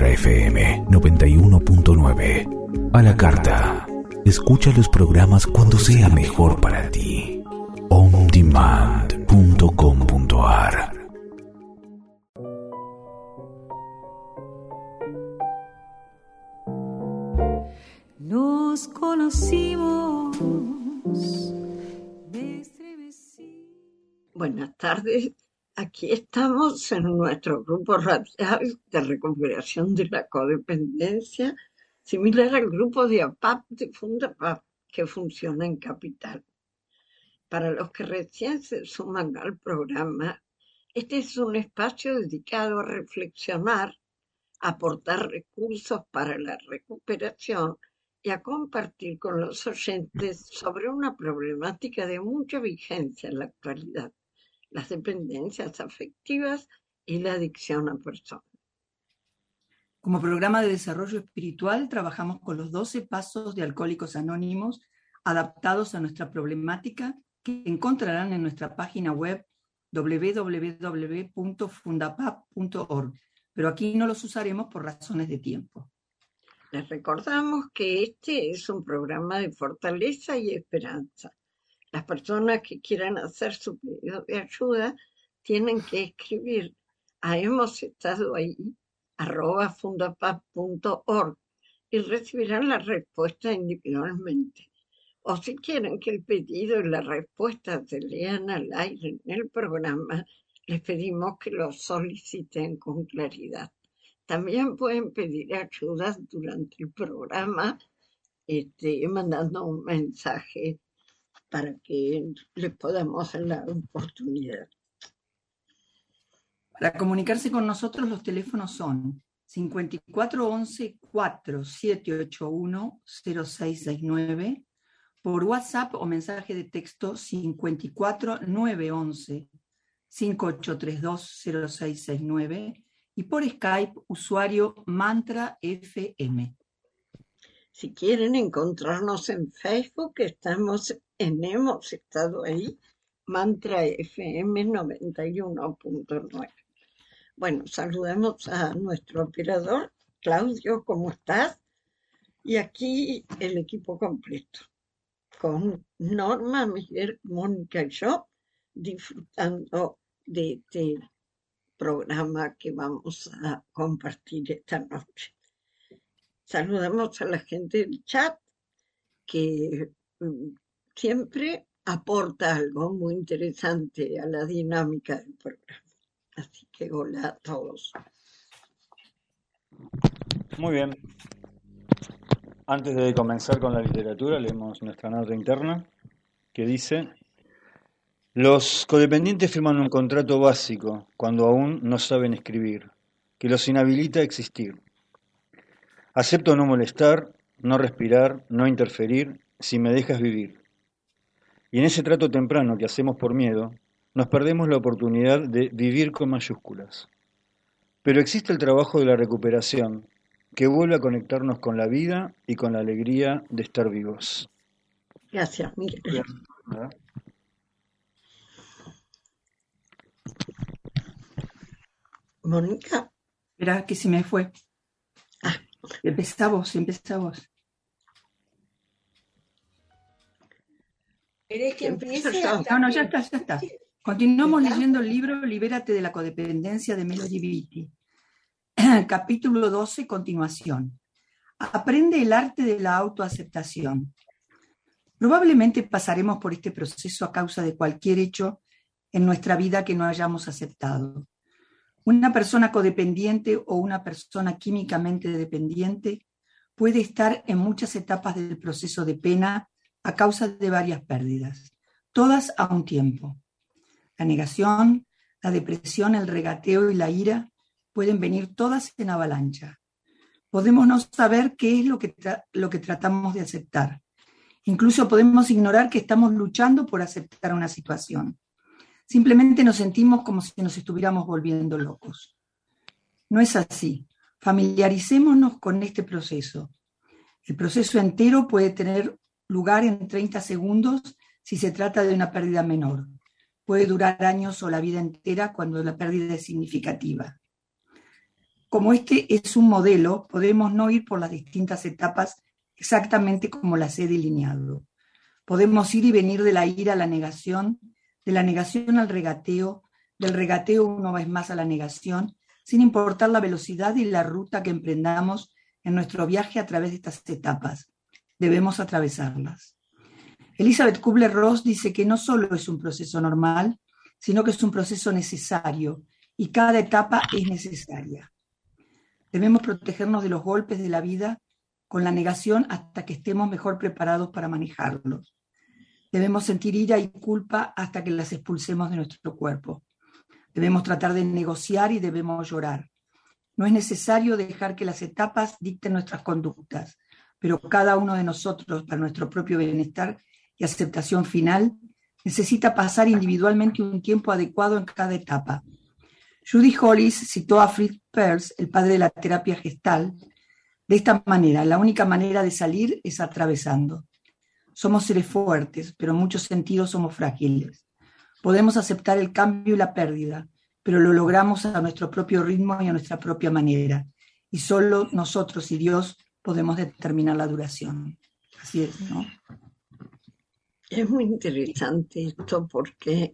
FM 91.9. A la carta. Escucha los programas cuando sea mejor para ti. ondemand.com.ar. Nos conocimos. Buenas tardes. Aquí estamos en nuestro grupo radial de recuperación de la codependencia, similar al grupo de APAP de Fundapap, que funciona en Capital. Para los que recién se suman al programa, este es un espacio dedicado a reflexionar, a aportar recursos para la recuperación y a compartir con los oyentes sobre una problemática de mucha vigencia en la actualidad: las dependencias afectivas y la adicción a personas. Como programa de desarrollo espiritual, trabajamos con los 12 pasos de Alcohólicos Anónimos, adaptados a nuestra problemática, que encontrarán en nuestra página web www.fundapap.org, pero aquí no los usaremos por razones de tiempo. Les recordamos que este es un programa de fortaleza y esperanza. Las personas que quieran hacer su pedido de ayuda tienen que escribir a @fundapap.org y recibirán la respuesta individualmente. O si quieren que el pedido y la respuesta se lean al aire en el programa, les pedimos que lo soliciten con claridad. También pueden pedir ayuda durante el programa, mandando un mensaje para que les podamos dar la oportunidad. Para comunicarse con nosotros, los teléfonos son 5411-4781-0669, por WhatsApp o mensaje de texto 54911-5832-0669, y por Skype, usuario Mantra FM. Si quieren encontrarnos en Facebook, hemos estado ahí, Mantra FM 91.9. Bueno, saludemos a nuestro operador, Claudio, ¿cómo estás? Y aquí el equipo completo, con Norma, Miguel, Mónica y yo, disfrutando de este programa que vamos a compartir esta noche. Saludamos a la gente del chat, que siempre aporta algo muy interesante a la dinámica del programa. Así que hola a todos. Muy bien. Antes de comenzar con la literatura, leemos nuestra nota interna que dice: los codependientes firman un contrato básico cuando aún no saben escribir, que los inhabilita a existir. Acepto no molestar, no respirar, no interferir, si me dejas vivir. Y en ese trato temprano que hacemos por miedo, nos perdemos la oportunidad de vivir con mayúsculas. Pero existe el trabajo de la recuperación, que vuelve a conectarnos con la vida y con la alegría de estar vivos. Gracias, Miguel. Mónica. Espera, que se me fue. Empezá vos. ¿Querés que empiece? No, ya está. Continuamos leyendo el libro Libérate de la codependencia, de Melody Beattie. Capítulo 12, continuación. Aprende el arte de la autoaceptación. Probablemente pasaremos por este proceso a causa de cualquier hecho en nuestra vida que no hayamos aceptado. Una persona codependiente o una persona químicamente dependiente puede estar en muchas etapas del proceso de pena a causa de varias pérdidas, todas a un tiempo. La negación, la depresión, el regateo y la ira pueden venir todas en avalancha. Podemos no saber qué es lo que tratamos de aceptar. Incluso podemos ignorar que estamos luchando por aceptar una situación. Simplemente nos sentimos como si nos estuviéramos volviendo locos. No es así. Familiaricémonos con este proceso. El proceso entero puede tener lugar en 30 segundos si se trata de una pérdida menor. Puede durar años o la vida entera cuando la pérdida es significativa. Como este es un modelo, podemos no ir por las distintas etapas exactamente como las he delineado. Podemos ir y venir de la ira a la negación, de la negación al regateo, del regateo una vez más a la negación, sin importar la velocidad y la ruta que emprendamos en nuestro viaje a través de estas etapas. Debemos atravesarlas. Elizabeth Kubler-Ross dice que no solo es un proceso normal, sino que es un proceso necesario, y cada etapa es necesaria. Debemos protegernos de los golpes de la vida con la negación hasta que estemos mejor preparados para manejarlos. Debemos sentir ira y culpa hasta que las expulsemos de nuestro cuerpo. Debemos tratar de negociar y debemos llorar. No es necesario dejar que las etapas dicten nuestras conductas, pero cada uno de nosotros, para nuestro propio bienestar y aceptación final, necesita pasar individualmente un tiempo adecuado en cada etapa. Judy Hollis citó a Fritz Perls, el padre de la terapia gestal, de esta manera: la única manera de salir es atravesando. Somos seres fuertes, pero en muchos sentidos somos frágiles. Podemos aceptar el cambio y la pérdida, pero lo logramos a nuestro propio ritmo y a nuestra propia manera. Y solo nosotros y Dios podemos determinar la duración. Así es, ¿no? Es muy interesante esto porque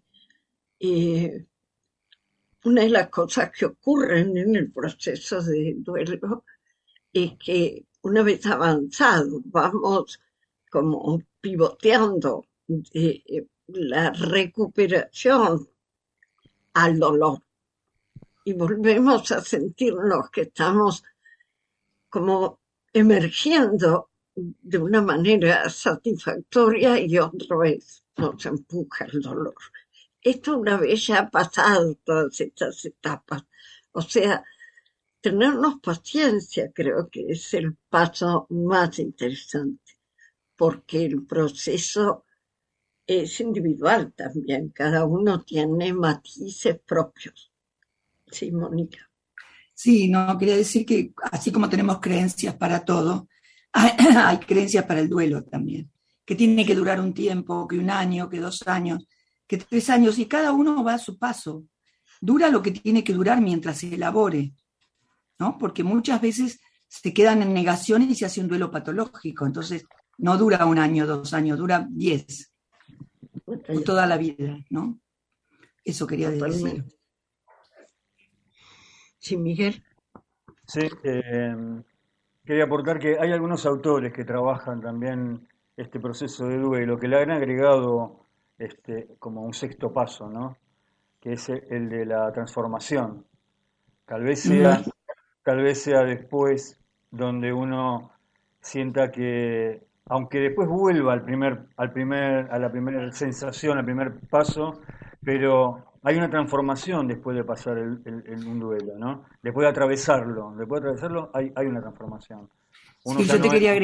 una de las cosas que ocurren en el proceso de duelo es que una vez avanzado vamos como pivoteando de la recuperación al dolor y volvemos a sentirnos que estamos como emergiendo de una manera satisfactoria y otra vez nos empuja el dolor. Esto una vez ya ha pasado todas estas etapas. O sea, tenernos paciencia creo que es el paso más interesante, porque el proceso es individual también, cada uno tiene matices propios. Sí, Mónica. Sí, no, quería decir que así como tenemos creencias para todo, hay creencias para el duelo también, que tiene que durar un tiempo, que 1 año, que 2 años, que 3 años, y cada uno va a su paso. Dura lo que tiene que durar mientras se elabore, ¿no? Porque muchas veces se quedan en negación y se hace un duelo patológico, entonces no dura 1 año, 2 años, dura 10, o toda la vida, ¿no? Eso quería decir. Sí, Miguel. Sí, quería aportar que hay algunos autores que trabajan también este proceso de duelo, que le han agregado como un 6º paso, ¿no? Que es el de la transformación. Tal vez sea después donde uno sienta que, aunque después vuelva a la primera sensación, al primer paso, pero hay una transformación después de pasar un duelo, ¿no? Después de atravesarlo hay una transformación. Sí, yo te quería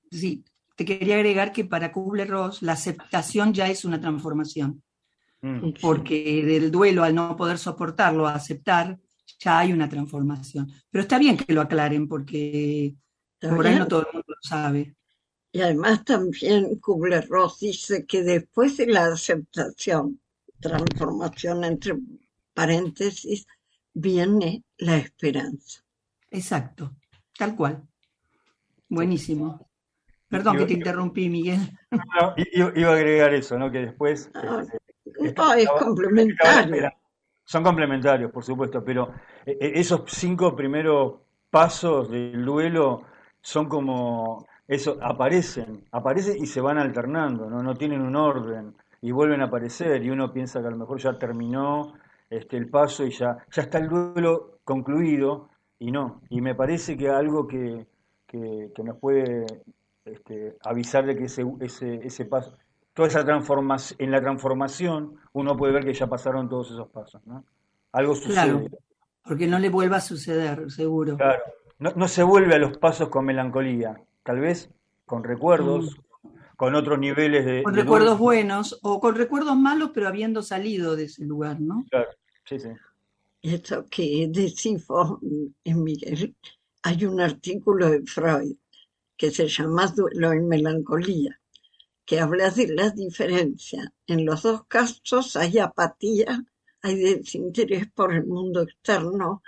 agregar que para Kubler-Ross la aceptación ya es una transformación. Porque del duelo, al no poder soportarlo, a aceptar, ya hay una transformación. Pero está bien que lo aclaren porque por ahí no todo el mundo lo sabe. Y además también Kubler-Ross dice que después de la aceptación, transformación entre paréntesis, viene la esperanza. Exacto, tal cual. Buenísimo. Perdón que te interrumpí, Miguel. No, iba a agregar eso, ¿no? Que después... es complementario. Son complementarios, por supuesto, pero esos 5 primeros pasos del duelo son como... Eso, aparecen y se van alternando, ¿no? No tienen un orden y vuelven a aparecer y uno piensa que a lo mejor ya terminó el paso y ya está el duelo concluido y no. Y me parece que algo que nos puede avisar de que ese paso, toda esa transformación, en la transformación uno puede ver que ya pasaron todos esos pasos, ¿no? Algo sucede. Claro, porque no le vuelva a suceder, seguro. Claro, no se vuelve a los pasos con melancolía, tal vez con recuerdos, con otros niveles de... Con recuerdos buenos o con recuerdos malos, pero habiendo salido de ese lugar, ¿no? Claro, sí. Esto que decís vos, Miguel, hay un artículo de Freud que se llama Duelo y Melancolía, que habla de la diferencia. En los 2 casos hay apatía, hay desinterés por el mundo externo,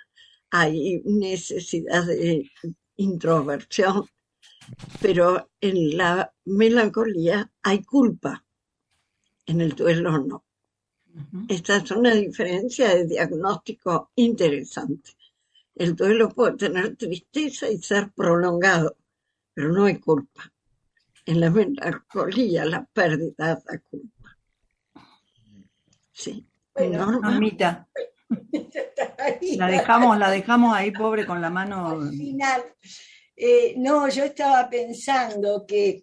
hay necesidad de introversión, pero en la melancolía hay culpa, en el duelo no. Esta es una diferencia de diagnóstico interesante. El duelo puede tener tristeza y ser prolongado, pero no hay culpa. En la melancolía la pérdida da culpa. Sí. Bueno, Normita, la dejamos ahí, pobre, con la mano. Al final, no, yo estaba pensando que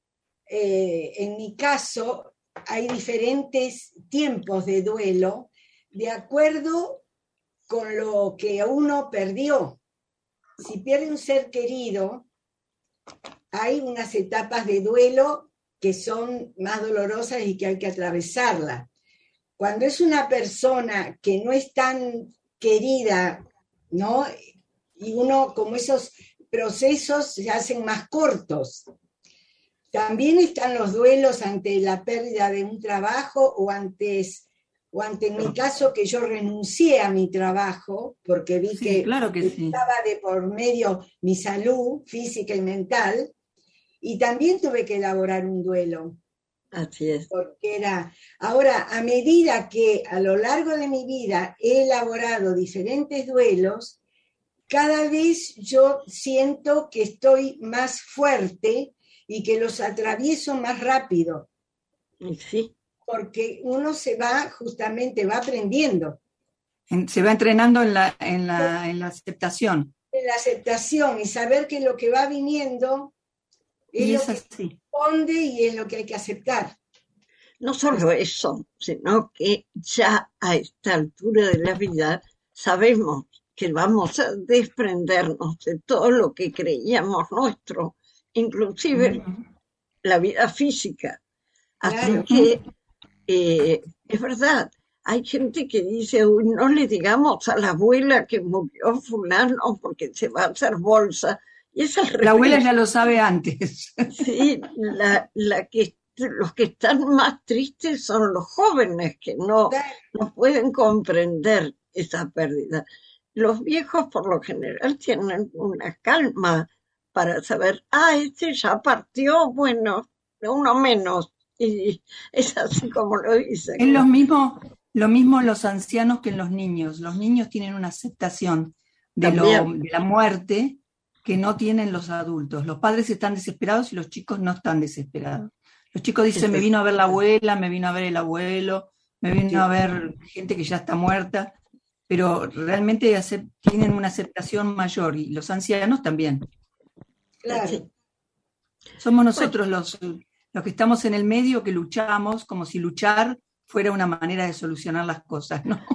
en mi caso hay diferentes tiempos de duelo de acuerdo con lo que uno perdió. Si pierde un ser querido, hay unas etapas de duelo que son más dolorosas y que hay que atravesarlas. Cuando es una persona que no es tan querida, ¿no? Y uno, como esos procesos se hacen más cortos. También están los duelos ante la pérdida de un trabajo o ante en mi caso que yo renuncié a mi trabajo porque vi que estaba de por medio mi salud física y mental, y también tuve que elaborar un duelo. Así es. Porque ahora, a medida que a lo largo de mi vida he elaborado diferentes duelos, cada vez yo siento que estoy más fuerte y que los atravieso más rápido. Sí. Porque uno va aprendiendo. Se va entrenando en la aceptación. En la aceptación y saber que lo que va viniendo es lo que responde y es lo que hay que aceptar. No solo eso, sino que ya a esta altura de la vida sabemos que vamos a desprendernos de todo lo que creíamos nuestro, inclusive la vida física. Así que es verdad, hay gente que dice, uy, no le digamos a la abuela que murió fulano porque se va a hacer bolsa. Y es al revés. La abuela ya lo sabe antes. Sí, los que están más tristes son los jóvenes que no pueden comprender esa pérdida. Los viejos por lo general tienen una calma para saber, este ya partió, bueno, uno menos. Y es así como lo dicen. Es lo mismo los ancianos que en los niños. Los niños tienen una aceptación de la muerte que no tienen los adultos. Los padres están desesperados y los chicos no están desesperados. Los chicos dicen, me vino a ver la abuela, me vino a ver el abuelo, me vino a ver gente que ya está muerta, pero realmente tienen una aceptación mayor, y los ancianos también. Claro. Somos nosotros los que estamos en el medio que luchamos como si luchar fuera una manera de solucionar las cosas, ¿no?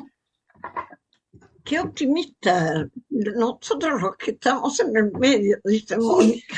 Qué optimista. Nosotros los que estamos en el medio, dice Mónica.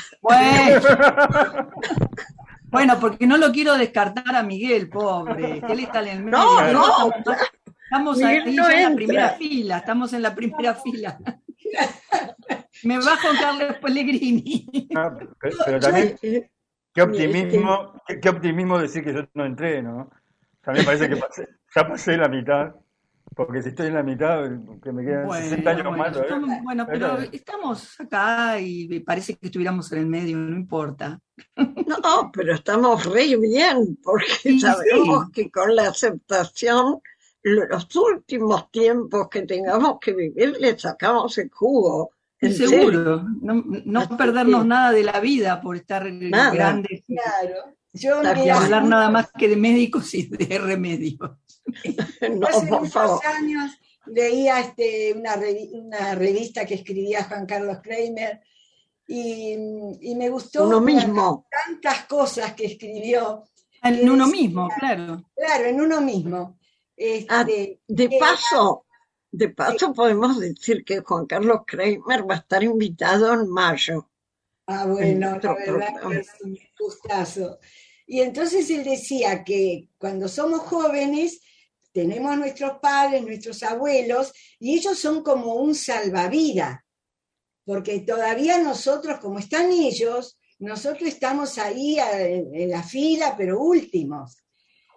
Bueno, porque no lo quiero descartar a Miguel, pobre, que él está en el medio. No, estamos ahí en la primera fila, estamos en la primera fila. Me bajo Carlos Pellegrini. No, pero también, qué optimismo decir que yo no entré, ¿no? También parece que ya pasé la mitad. Porque si estoy en la mitad, que me quedan 60 años más. Pero estamos acá y parece que estuviéramos en el medio, no importa. No, pero estamos re bien, porque sabemos que con la aceptación, los últimos tiempos que tengamos que vivir, le sacamos el jugo. Seguro, no perdernos nada de la vida por estar grandes. Claro. Yo hablar nada más que de médicos y de remedios. Hace muchos años leía una revista que escribía Juan Carlos Kramer y me gustó uno mismo. Tantas cosas que escribió. En uno mismo, claro. Claro, en uno mismo. De paso podemos decir que Juan Carlos Kramer va a estar invitado en mayo. Bueno, la verdad que es un gustazo. Y entonces él decía que cuando somos jóvenes tenemos nuestros padres, nuestros abuelos, y ellos son como un salvavidas, porque todavía nosotros, como están ellos, nosotros estamos ahí en la fila, pero últimos.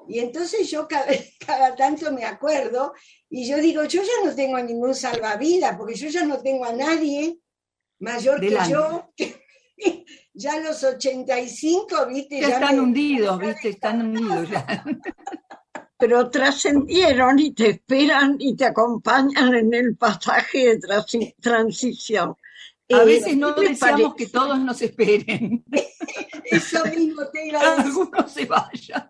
Y entonces yo cada tanto me acuerdo y yo digo, yo ya no tengo ningún salvavidas, porque yo ya no tengo a nadie mayor Delante. que yo. Ya a los 85, ¿viste? Ya están hundidos, ¿viste? Están hundidos ya. Pero trascendieron y te esperan y te acompañan en el pasaje de transición. A veces no ¿qué les deseamos parece? que todos nos esperen. Eso mismo te iba a decir. Algunos se vayan.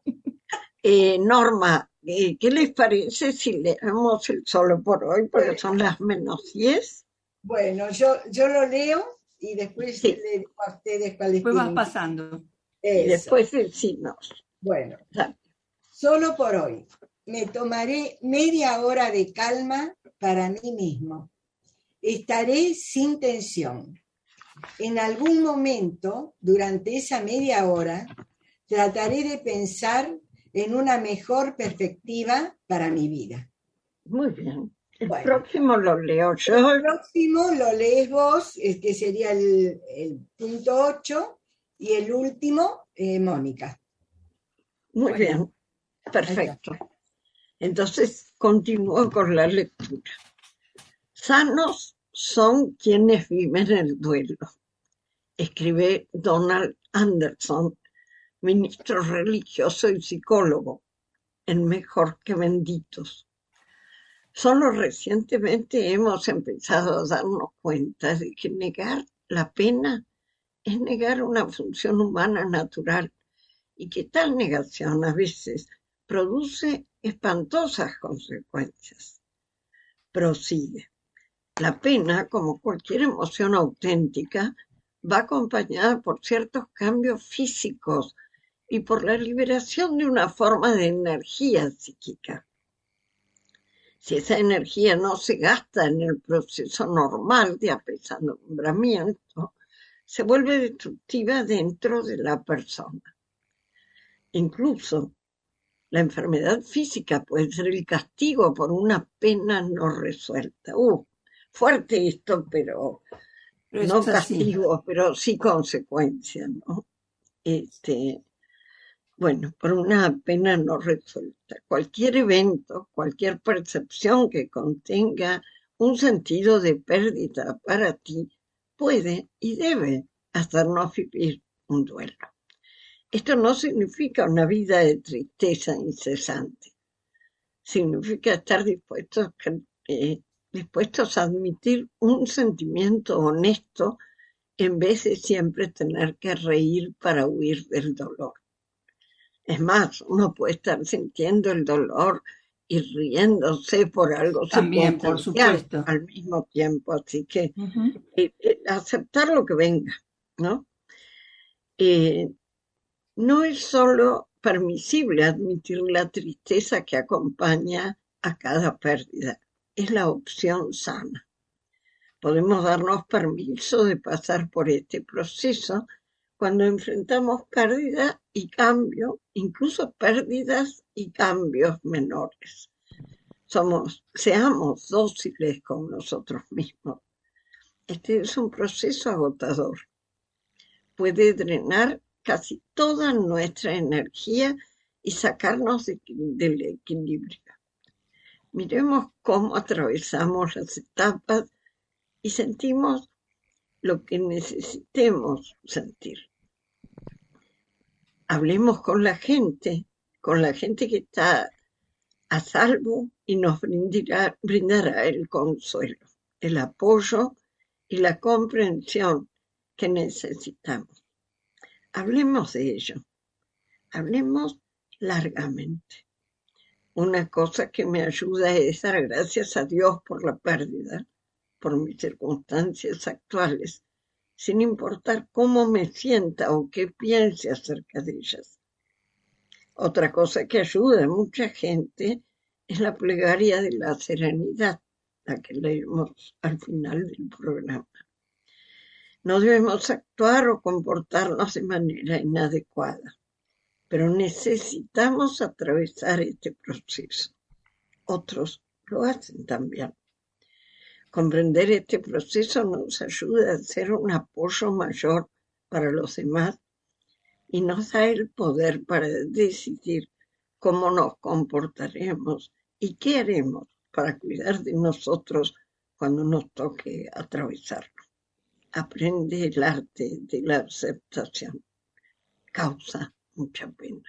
Norma, ¿qué les parece si leemos el solo por hoy? Porque son las -10. Bueno, yo lo leo y después Sí. le digo a ustedes cuál es. Después vas pasando. Y después decimos. Bueno, Dale. solo por hoy. Me tomaré media hora de calma para mí mismo. Estaré sin tensión. En algún momento, durante esa media hora, trataré de pensar en una mejor perspectiva para mi vida. Muy bien. El Bueno. próximo lo leo yo. El próximo lo lees vos, que sería el punto 8, y el último, Mónica. Muy bien. Perfecto. Entonces continúo con la lectura. Sanos son quienes viven el duelo, escribe Donald Anderson, ministro religioso y psicólogo, en Mejor que Benditos. Solo recientemente hemos empezado a darnos cuenta de que negar la pena es negar una función humana natural y que tal negación a veces produce espantosas consecuencias. Prosigue. La pena, como cualquier emoción auténtica, va acompañada por ciertos cambios físicos y por la liberación de una forma de energía psíquica. Si esa energía no se gasta en el proceso normal de apesadumbramiento, se vuelve destructiva dentro de la persona. Incluso la enfermedad física puede ser el castigo por una pena no resuelta. Fuerte esto, pero no castigo, pero sí consecuencia, ¿no? Bueno, por una pena no resuelta. Cualquier evento, cualquier percepción que contenga un sentido de pérdida para ti puede y debe hacernos vivir un duelo. Esto no significa una vida de tristeza incesante. Significa estar dispuestos a admitir un sentimiento honesto en vez de siempre tener que reír para huir del dolor. Es más, uno puede estar sintiendo el dolor y riéndose por algo también, por supuesto, al mismo tiempo. Así que aceptar lo que venga, ¿no? No es solo permisible admitir la tristeza que acompaña a cada pérdida, es la opción sana. Podemos darnos permiso de pasar por este proceso cuando enfrentamos pérdida y cambio, incluso pérdidas y cambios menores. Seamos dóciles con nosotros mismos. Este es un proceso agotador. Puede drenar casi toda nuestra energía y sacarnos del equilibrio. Miremos cómo atravesamos las etapas y sentimos lo que necesitemos sentir. Hablemos con la gente que está a salvo y nos brindará el consuelo, el apoyo y la comprensión que necesitamos. Hablemos de ello, hablemos largamente. Una cosa que me ayuda es dar gracias a Dios por la pérdida, por mis circunstancias actuales, sin importar cómo me sienta o qué piense acerca de ellas. Otra cosa que ayuda a mucha gente es la plegaria de la serenidad, la que leemos al final del programa. No debemos actuar o comportarnos de manera inadecuada, pero necesitamos atravesar este proceso. Otros lo hacen también. Comprender este proceso nos ayuda a ser un apoyo mayor para los demás y nos da el poder para decidir cómo nos comportaremos y qué haremos para cuidar de nosotros cuando nos toque atravesarlo. Aprende el arte de la aceptación. Causa mucha pena.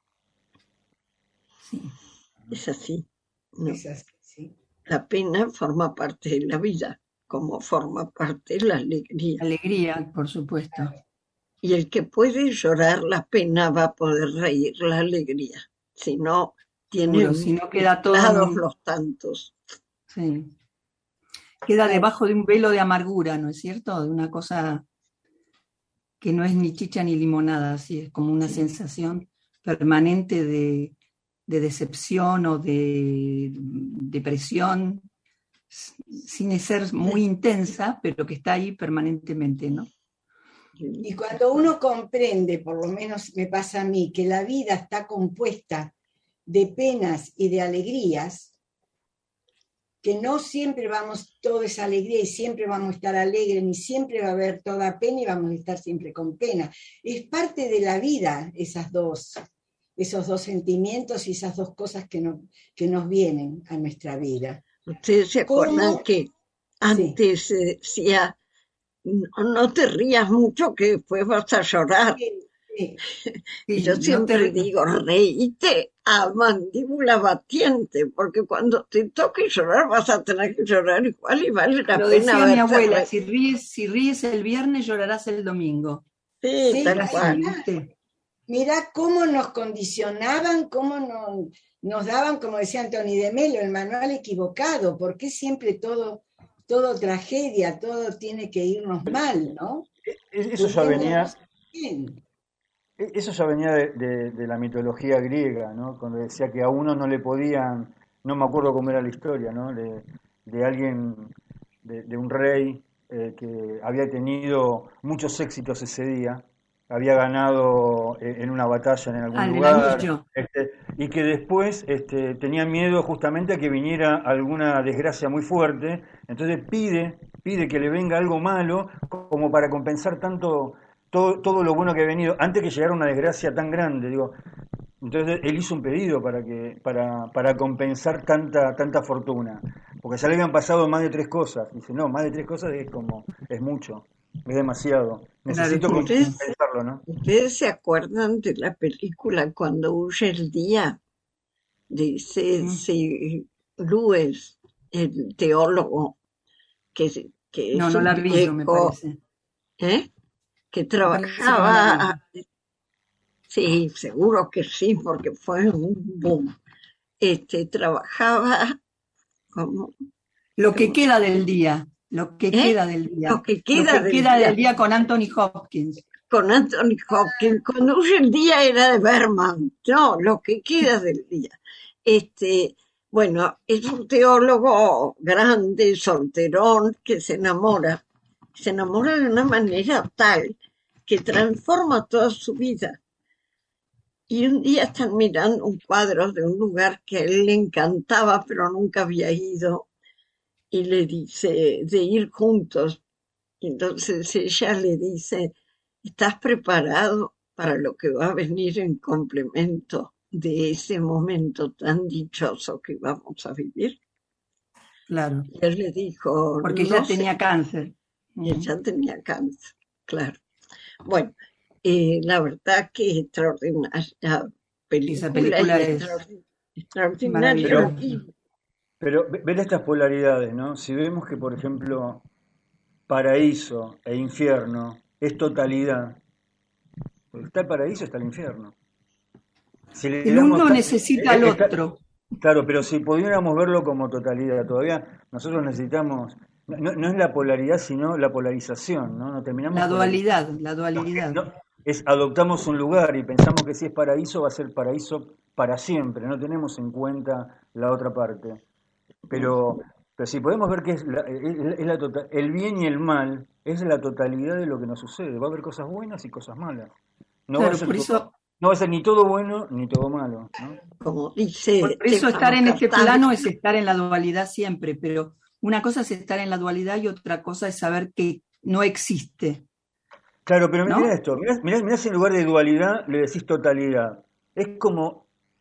Sí. Es así, ¿no? Es así, sí. La pena forma parte de la vida, como forma parte de la alegría. Alegría, por supuesto. Y el que puede llorar la pena va a poder reír la alegría. Si no, tiene Seguro, si no queda todo mezclados los tantos. Sí. Queda debajo de un velo de amargura, ¿no es cierto? De una cosa que no es ni chicha ni limonada, así es como una sensación permanente de decepción o de depresión, sin ser muy intensa, pero que está ahí permanentemente, ¿no? Y cuando uno comprende, por lo menos me pasa a mí, que la vida está compuesta de penas y de alegrías, que no siempre vamos todo es alegría y siempre vamos a estar alegres, ni siempre va a haber toda pena y vamos a estar siempre con pena. Es parte de la vida esos dos sentimientos y esas dos cosas que nos vienen a nuestra vida. Ustedes se acuerdan que antes se decía, no te rías mucho que después vas a llorar. Sí. Y yo siempre digo, reíte a mandíbula batiente, porque cuando te toque llorar vas a tener que llorar igual y vale la Lo pena decía mi abuela, reír. si ríes el viernes llorarás el domingo. Sí, tal cual. Mirá cómo nos condicionaban, cómo nos daban, como decía Antoni de Melo, el manual equivocado. ¿Por qué siempre todo tragedia, todo tiene que irnos mal, ¿no? Eso ya venía de la mitología griega, ¿no? Cuando decía que a uno no le podían, no me acuerdo cómo era la historia, ¿no? De alguien, de un rey que había tenido muchos éxitos ese día, había ganado en una batalla en algún lugar, y que después tenía miedo justamente a que viniera alguna desgracia muy fuerte, entonces pide que le venga algo malo como para compensar todo lo bueno que ha venido, antes que llegara una desgracia tan grande, digo. Entonces él hizo un pedido para compensar tanta fortuna, porque ya le habían pasado más de 3 cosas. Dice, no, más de 3 cosas es mucho, es demasiado. Necesito compensarlo, ¿no? ¿Ustedes se acuerdan de la película Cuando huye el día? Dice Lewis, el teólogo, que no, es no un la vi, me parece. Que trabajaba, sí, seguro que sí, porque fue un boom. Trabajaba como... Lo que queda del día, lo que queda del día. Lo que queda del día con Anthony Hopkins. Con Anthony Hopkins, Cuando huye el día era de Berman, no, lo que queda del día. Bueno, es un teólogo grande, solterón, que se enamora de una manera tal que transforma toda su vida. Y un día están mirando un cuadro de un lugar que a él le encantaba, pero nunca había ido, y le dice de ir juntos. Entonces ella le dice, ¿estás preparado para lo que va a venir en complemento de ese momento tan dichoso que vamos a vivir? Claro. Y él le dijo... Porque ella tenía cáncer. Ella tenía cáncer, claro. Bueno, la verdad que es extraordinaria película. Esa película es extraordinaria. Pero ver estas polaridades, ¿no? Si vemos que, por ejemplo, paraíso e infierno es totalidad, está el paraíso, está el infierno. Si el uno necesita al otro. Claro, pero si pudiéramos verlo como totalidad, todavía nosotros necesitamos, no es la polaridad, sino la polarización, ¿no? Terminamos la dualidad. Adoptamos un lugar y pensamos que si es paraíso va a ser paraíso para siempre, no tenemos en cuenta la otra parte. Pero si podemos ver que es el bien y el mal es la totalidad de lo que nos sucede. Va a haber cosas buenas y cosas malas. No va a ser ni todo bueno ni todo malo, ¿no? Como dice, por eso estar en este plano es estar en la dualidad siempre, pero una cosa es estar en la dualidad y otra cosa es saber que no existe. Claro, pero ¿no? Mira esto, mirá si en lugar de dualidad le decís totalidad. Es como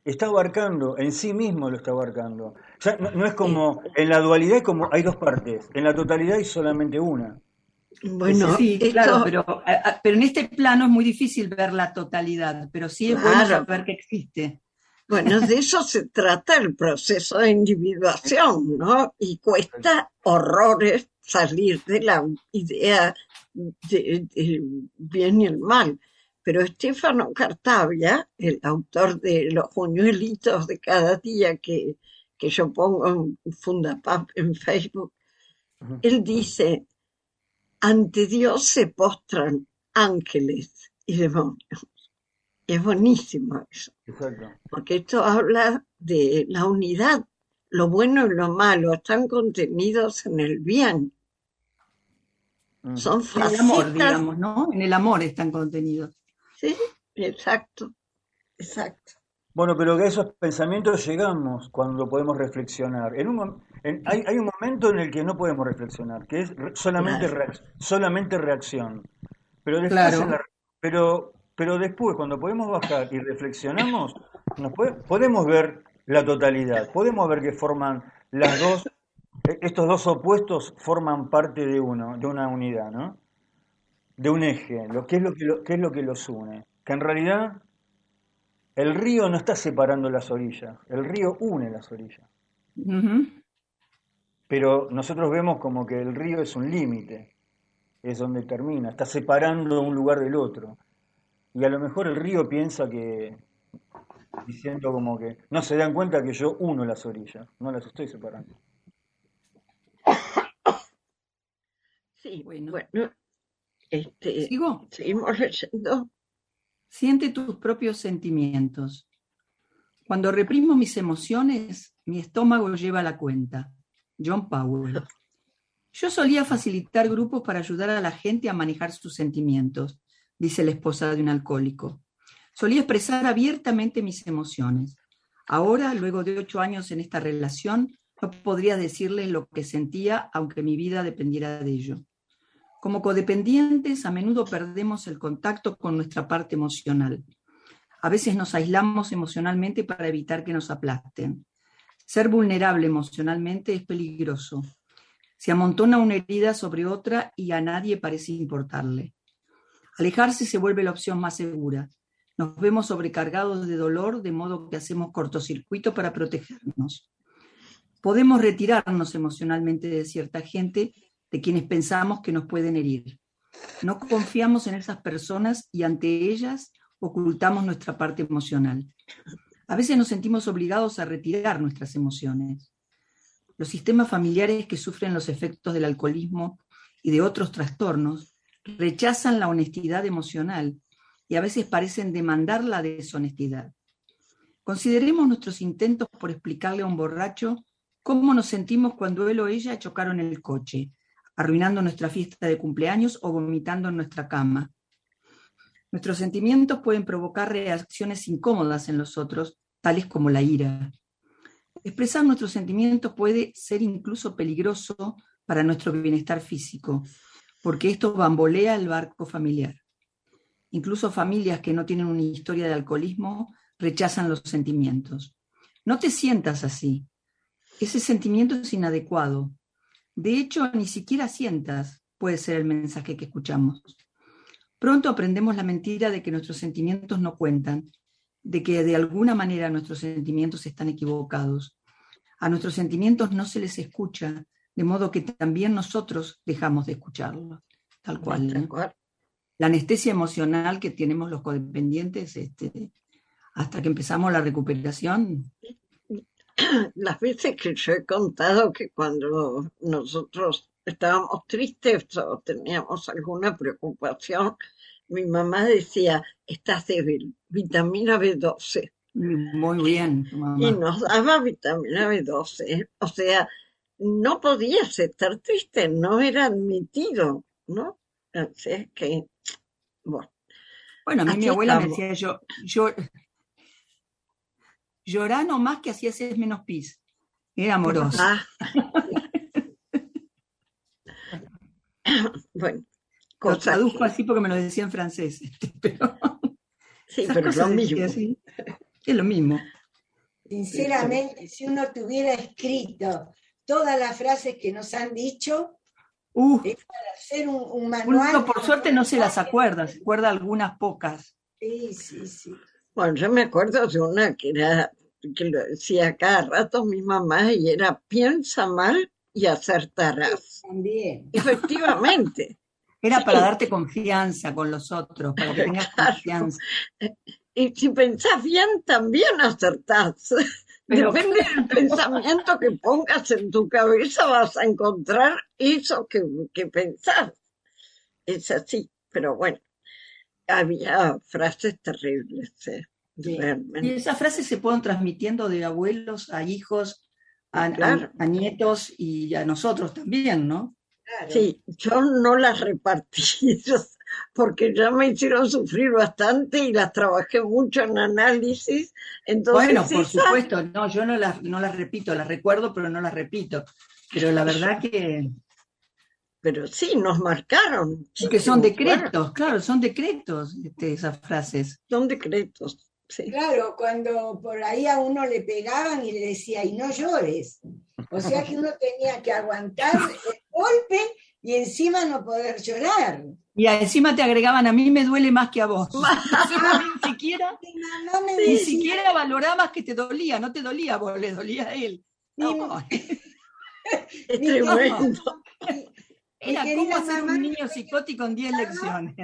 está abarcando, en sí mismo lo está abarcando. Ya no es como, en la dualidad es como hay dos partes, en la totalidad hay solamente una. Bueno, Sí, claro, esto, pero en este plano es muy difícil ver la totalidad, pero sí es bueno claro, saber que existe. bueno, de eso se trata el proceso de individuación, ¿no? Y cuesta horrores salir de la idea del bien y el mal. Pero Stefano Cartavia, el autor de Los Buñuelitos de cada día que yo pongo en Fundapap en Facebook, Ujú. él dice, ante Dios se postran ángeles y demonios. Es buenísimo eso, Exacto. porque esto habla de la unidad. Lo bueno y lo malo están contenidos en el bien. Ujú. Son En el amor, facetas, digamos, ¿no? En el amor están contenidos. ¿sí? Exacto, exacto. Bueno, pero que a esos pensamientos llegamos cuando podemos reflexionar. Hay un momento en el que no podemos reflexionar, que es Claro. solamente reacción. Pero después, Claro. pero después, cuando podemos bajar y reflexionamos, podemos ver la totalidad, podemos ver que forman estos dos opuestos forman parte de de una unidad, ¿no? De un eje, qué es lo que los une. Que en realidad el río no está separando las orillas, el río une las orillas. Ujú. Pero nosotros vemos como que el río es un límite, es donde termina, está separando un lugar del otro. Y a lo mejor el río piensa que, diciendo como que, no se dan cuenta que yo uno las orillas, no las estoy separando. Sí, Bueno, bueno, este, ¿sigo? seguimos leyendo. Siente tus propios sentimientos. Cuando reprimo mis emociones, mi estómago lleva la cuenta. John Powell. Yo solía facilitar grupos para ayudar a la gente a manejar sus sentimientos, dice la esposa de un alcohólico. Solía expresar abiertamente mis emociones. Ahora, luego de 8 años en esta relación, no podría decirles lo que sentía, aunque mi vida dependiera de ello. Como codependientes, a menudo perdemos el contacto con nuestra parte emocional. A veces nos aislamos emocionalmente para evitar que nos aplasten. Ser vulnerable emocionalmente es peligroso. Se amontona una herida sobre otra y a nadie parece importarle. Alejarse se vuelve la opción más segura. Nos vemos sobrecargados de dolor, de modo que hacemos cortocircuito para protegernos. Podemos retirarnos emocionalmente de cierta gente, de quienes pensamos que nos pueden herir. No confiamos en esas personas y ante ellas ocultamos nuestra parte emocional. A veces nos sentimos obligados a retirar nuestras emociones. Los sistemas familiares que sufren los efectos del alcoholismo y de otros trastornos rechazan la honestidad emocional y a veces parecen demandar la deshonestidad. Consideremos nuestros intentos por explicarle a un borracho cómo nos sentimos cuando él o ella chocaron el coche, arruinando nuestra fiesta de cumpleaños o vomitando en nuestra cama. Nuestros sentimientos pueden provocar reacciones incómodas en los otros, tales como la ira. Expresar nuestros sentimientos puede ser incluso peligroso para nuestro bienestar físico, porque esto bambolea el barco familiar. Incluso familias que no tienen una historia de alcoholismo rechazan los sentimientos. No te sientas así. Ese sentimiento es inadecuado. De hecho, ni siquiera sientas, puede ser el mensaje que escuchamos. Pronto aprendemos la mentira de que nuestros sentimientos no cuentan, de que de alguna manera nuestros sentimientos están equivocados. A nuestros sentimientos no se les escucha, de modo que también nosotros dejamos de escucharlos, tal cual, Tal ¿no? cual. La anestesia emocional que tenemos los codependientes, hasta que empezamos la recuperación. Las veces que yo he contado que cuando nosotros estábamos tristes o teníamos alguna preocupación, mi mamá decía, estás débil, vitamina B12. Muy bien, tu Y mamá. nos daba vitamina B12. O sea, no podías estar triste, no era admitido, ¿no? Así es que, bueno, Bueno, a mí mi aquí abuela me estamos. decía, yo llorá nomás que así haces menos pis. Era amorosa. Ah, bueno, Lo cosas traduzco que, así porque me lo decía en francés, pero sí, esas pero es cosas lo decía mismo. así. Es lo mismo. Sinceramente, si uno tuviera escrito todas las frases que nos han dicho, es para hacer un manual. Uno por suerte no se las acuerda, se acuerda algunas pocas. Sí. Bueno, yo me acuerdo de una que lo decía cada rato mi mamá y era: piensa mal y acertarás. También. Efectivamente. Era Sí. para darte confianza con los otros, para que tengas Claro. confianza. Y si pensás bien, también acertás. Pero Depende del pensamiento que pongas en tu cabeza, vas a encontrar eso que pensás. Es así, pero bueno, había frases terribles, Sí. y realmente. esas frases se fueron transmitiendo de abuelos a hijos, Claro. a nietos y a nosotros también, ¿no? Claro. Sí, yo no las repartí, porque ya me hicieron sufrir bastante y las trabajé mucho en análisis. Entonces, Bueno, por supuesto, no, yo no las repito, las recuerdo, pero no las repito. Pero la verdad que pero sí, nos marcaron. porque son muchísimo. decretos, claro, son decretos esas frases. Son decretos, sí. Claro, cuando por ahí a uno le pegaban y le decía, y no llores. O sea que uno tenía que aguantar el golpe y encima no poder llorar. Y encima te agregaban: a mí me duele más que a vos. Entonces, Mi mamá me ni decía, siquiera valorabas que te dolía, no te dolía a vos, le dolía a él. No, Es mi tremendo. era querida como hacer mamá un niño psicótico en 10 lecciones.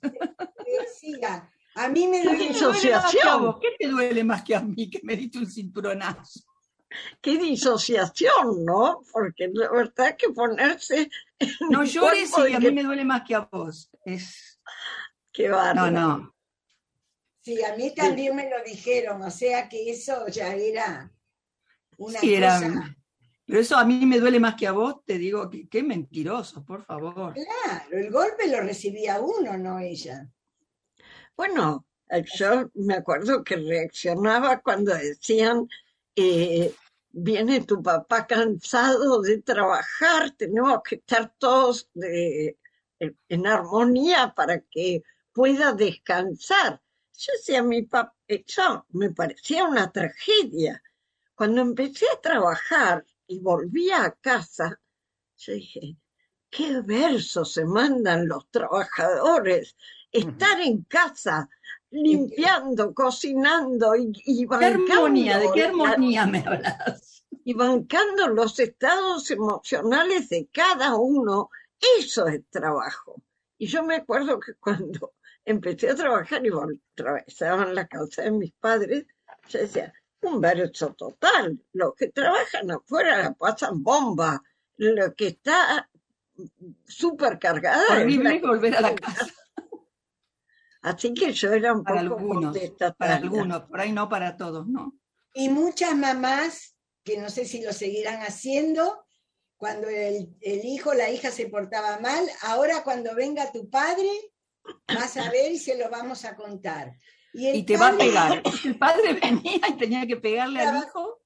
decía, a mí me Qué duele ¿Qué te duele más que a disociación. vos? ¿Qué te duele más que a mí que me diste un cinturonazo? Qué disociación, ¿no? Porque la verdad que ponerse en No el llores cuerpo y de a mí me duele más que a vos. Qué No, bárbaro. no. Sí, a mí también me lo dijeron, o sea que eso ya era una Sí, cosa. pero eso: a mí me duele más que a vos, te digo, qué mentiroso, por favor. Claro, el golpe lo recibía uno, no ella. Bueno, yo me acuerdo que reaccionaba cuando decían, viene tu papá cansado de trabajar, tenemos que estar todos en armonía para que pueda descansar. Yo decía, mi papá, eso me parecía una tragedia. Cuando empecé a trabajar y volvía a casa, yo dije, qué versos se mandan los trabajadores. Estar en casa, limpiando, cocinando y ¿Qué armonía? ¿De qué bancando, armonía me hablas? y bancando los estados emocionales de cada uno. Eso es trabajo. Y yo me acuerdo que cuando empecé a trabajar y atravesaba en la casa de mis padres, yo decía, un verso total. Los que trabajan afuera la pasan bomba. Lo que está súper cargada es Horrible la volver a la casa. Así que yo era un Para poco algunos, contestataria. por ahí no para todos, ¿no? Y muchas mamás, que no sé si lo seguirán haciendo, cuando el hijo o la hija se portaba mal, ahora cuando venga tu padre, vas a ver y se lo vamos a contar. Y te va a pegar. El padre venía y tenía que pegarle al hijo.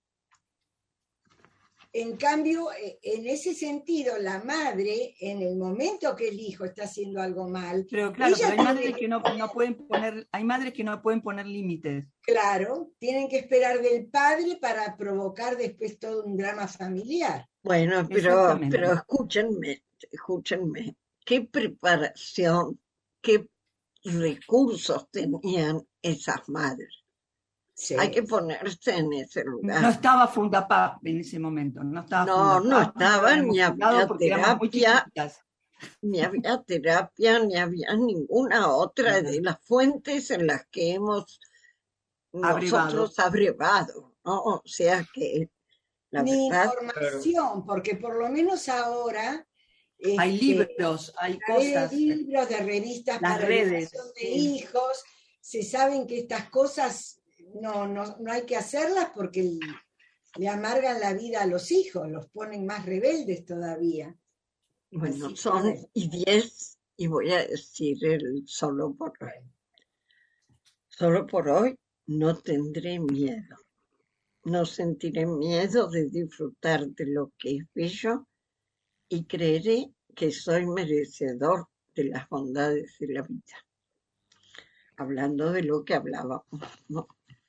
En cambio, en ese sentido, la madre, en el momento que el hijo está haciendo algo mal, pero claro, ella pero hay madres que no pueden poner, hay madres que no pueden poner límites. Claro, tienen que esperar del padre para provocar después todo un drama familiar. Bueno, pero escúchenme, qué preparación, qué recursos tenían esas madres. Sí. Hay que ponerse en ese lugar. No estaba Fundapap en ese momento, no estaba No, Fundapap, no estaba, ni había porque éramos muy chiquitas. ni había terapia, ni había ninguna otra de las fuentes en las que hemos nosotros abrevado, ¿no? O sea que la ni verdad, información, porque por lo menos ahora hay libros, hay cosas, de libros, de revistas las para redes, educación de hijos, se saben que estas cosas no hay que hacerlas porque le amargan la vida a los hijos, los ponen más rebeldes todavía. bueno, Así son que, y 10, y voy a decir solo por hoy. Solo por hoy no tendré miedo. No sentiré miedo de disfrutar de lo que es bello y creeré que soy merecedor de las bondades de la vida. Hablando de lo que hablábamos, ¿no?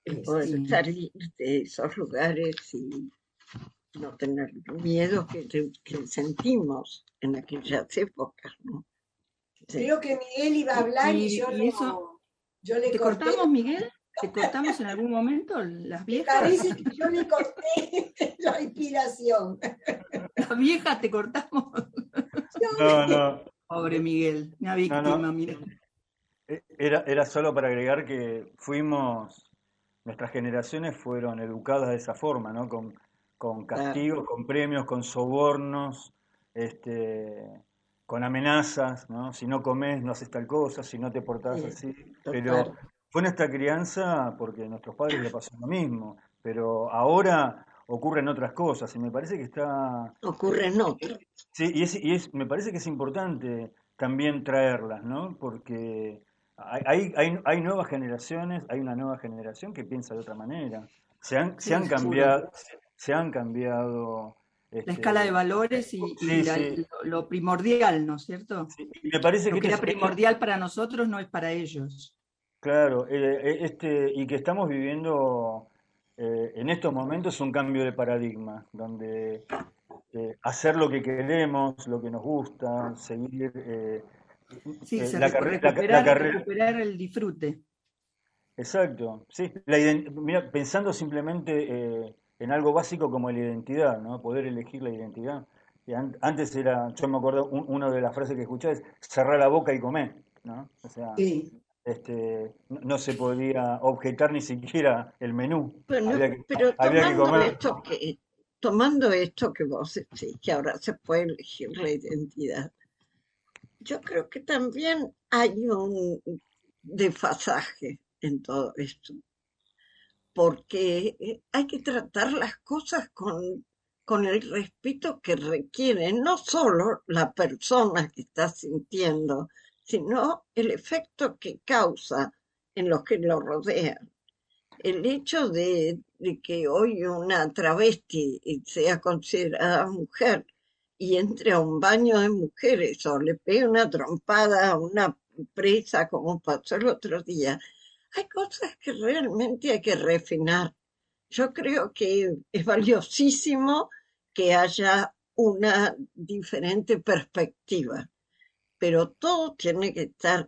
poder Sí. salir de esos lugares y no tener miedo que sentimos en aquellas épocas, ¿no? Sí. Creo que Miguel iba a hablar y yo Y eso, yo le ¿te corté. cortamos, Miguel? ¿Te cortamos en algún momento las Me viejas? parece que yo le corté la inspiración. Las viejas te cortamos. No, Pobre Miguel, una víctima, no. mira. Era solo para agregar que nuestras generaciones fueron educadas de esa forma, ¿no? Con castigos, con premios, con sobornos, con amenazas, ¿no? Si no comes, no haces tal cosa, si no te portás así. Pero fue nuestra crianza porque a nuestros padres le pasó lo mismo. Pero ahora ocurren otras cosas y me parece que Ocurren otras. Sí, me parece que es importante también traerlas, ¿no? Porque hay nuevas generaciones, hay una nueva generación que piensa de otra manera. Se han cambiado. La escala de valores y Sí. lo primordial, ¿no es cierto? Sí, y me parece Lo que que era primordial para nosotros no es para ellos. Claro, y que estamos viviendo en estos momentos un cambio de paradigma, donde hacer lo que queremos, lo que nos gusta, seguir Sí, la carrera. recuperar el disfrute. Exacto, sí. Mira, pensando simplemente en algo básico como la identidad, ¿no? Poder elegir la identidad. Y antes yo me acuerdo, una de las frases que escuché es cerrar la boca y comer, ¿no? O sea, Sí. no se podía objetar ni siquiera el menú. Bueno, Había que comer. Tomando esto que vos decís, que ahora se puede elegir la identidad, yo creo que también hay un desfasaje en todo esto, porque hay que tratar las cosas con el respeto que requiere no solo la persona que está sintiendo, sino el efecto que causa en los que lo rodean. El hecho de que hoy una travesti sea considerada mujer y entre a un baño de mujeres o le pegue una trompada a una presa como pasó el otro día, hay cosas que realmente hay que refinar. Yo creo que es valiosísimo que haya una diferente perspectiva, pero todo tiene que estar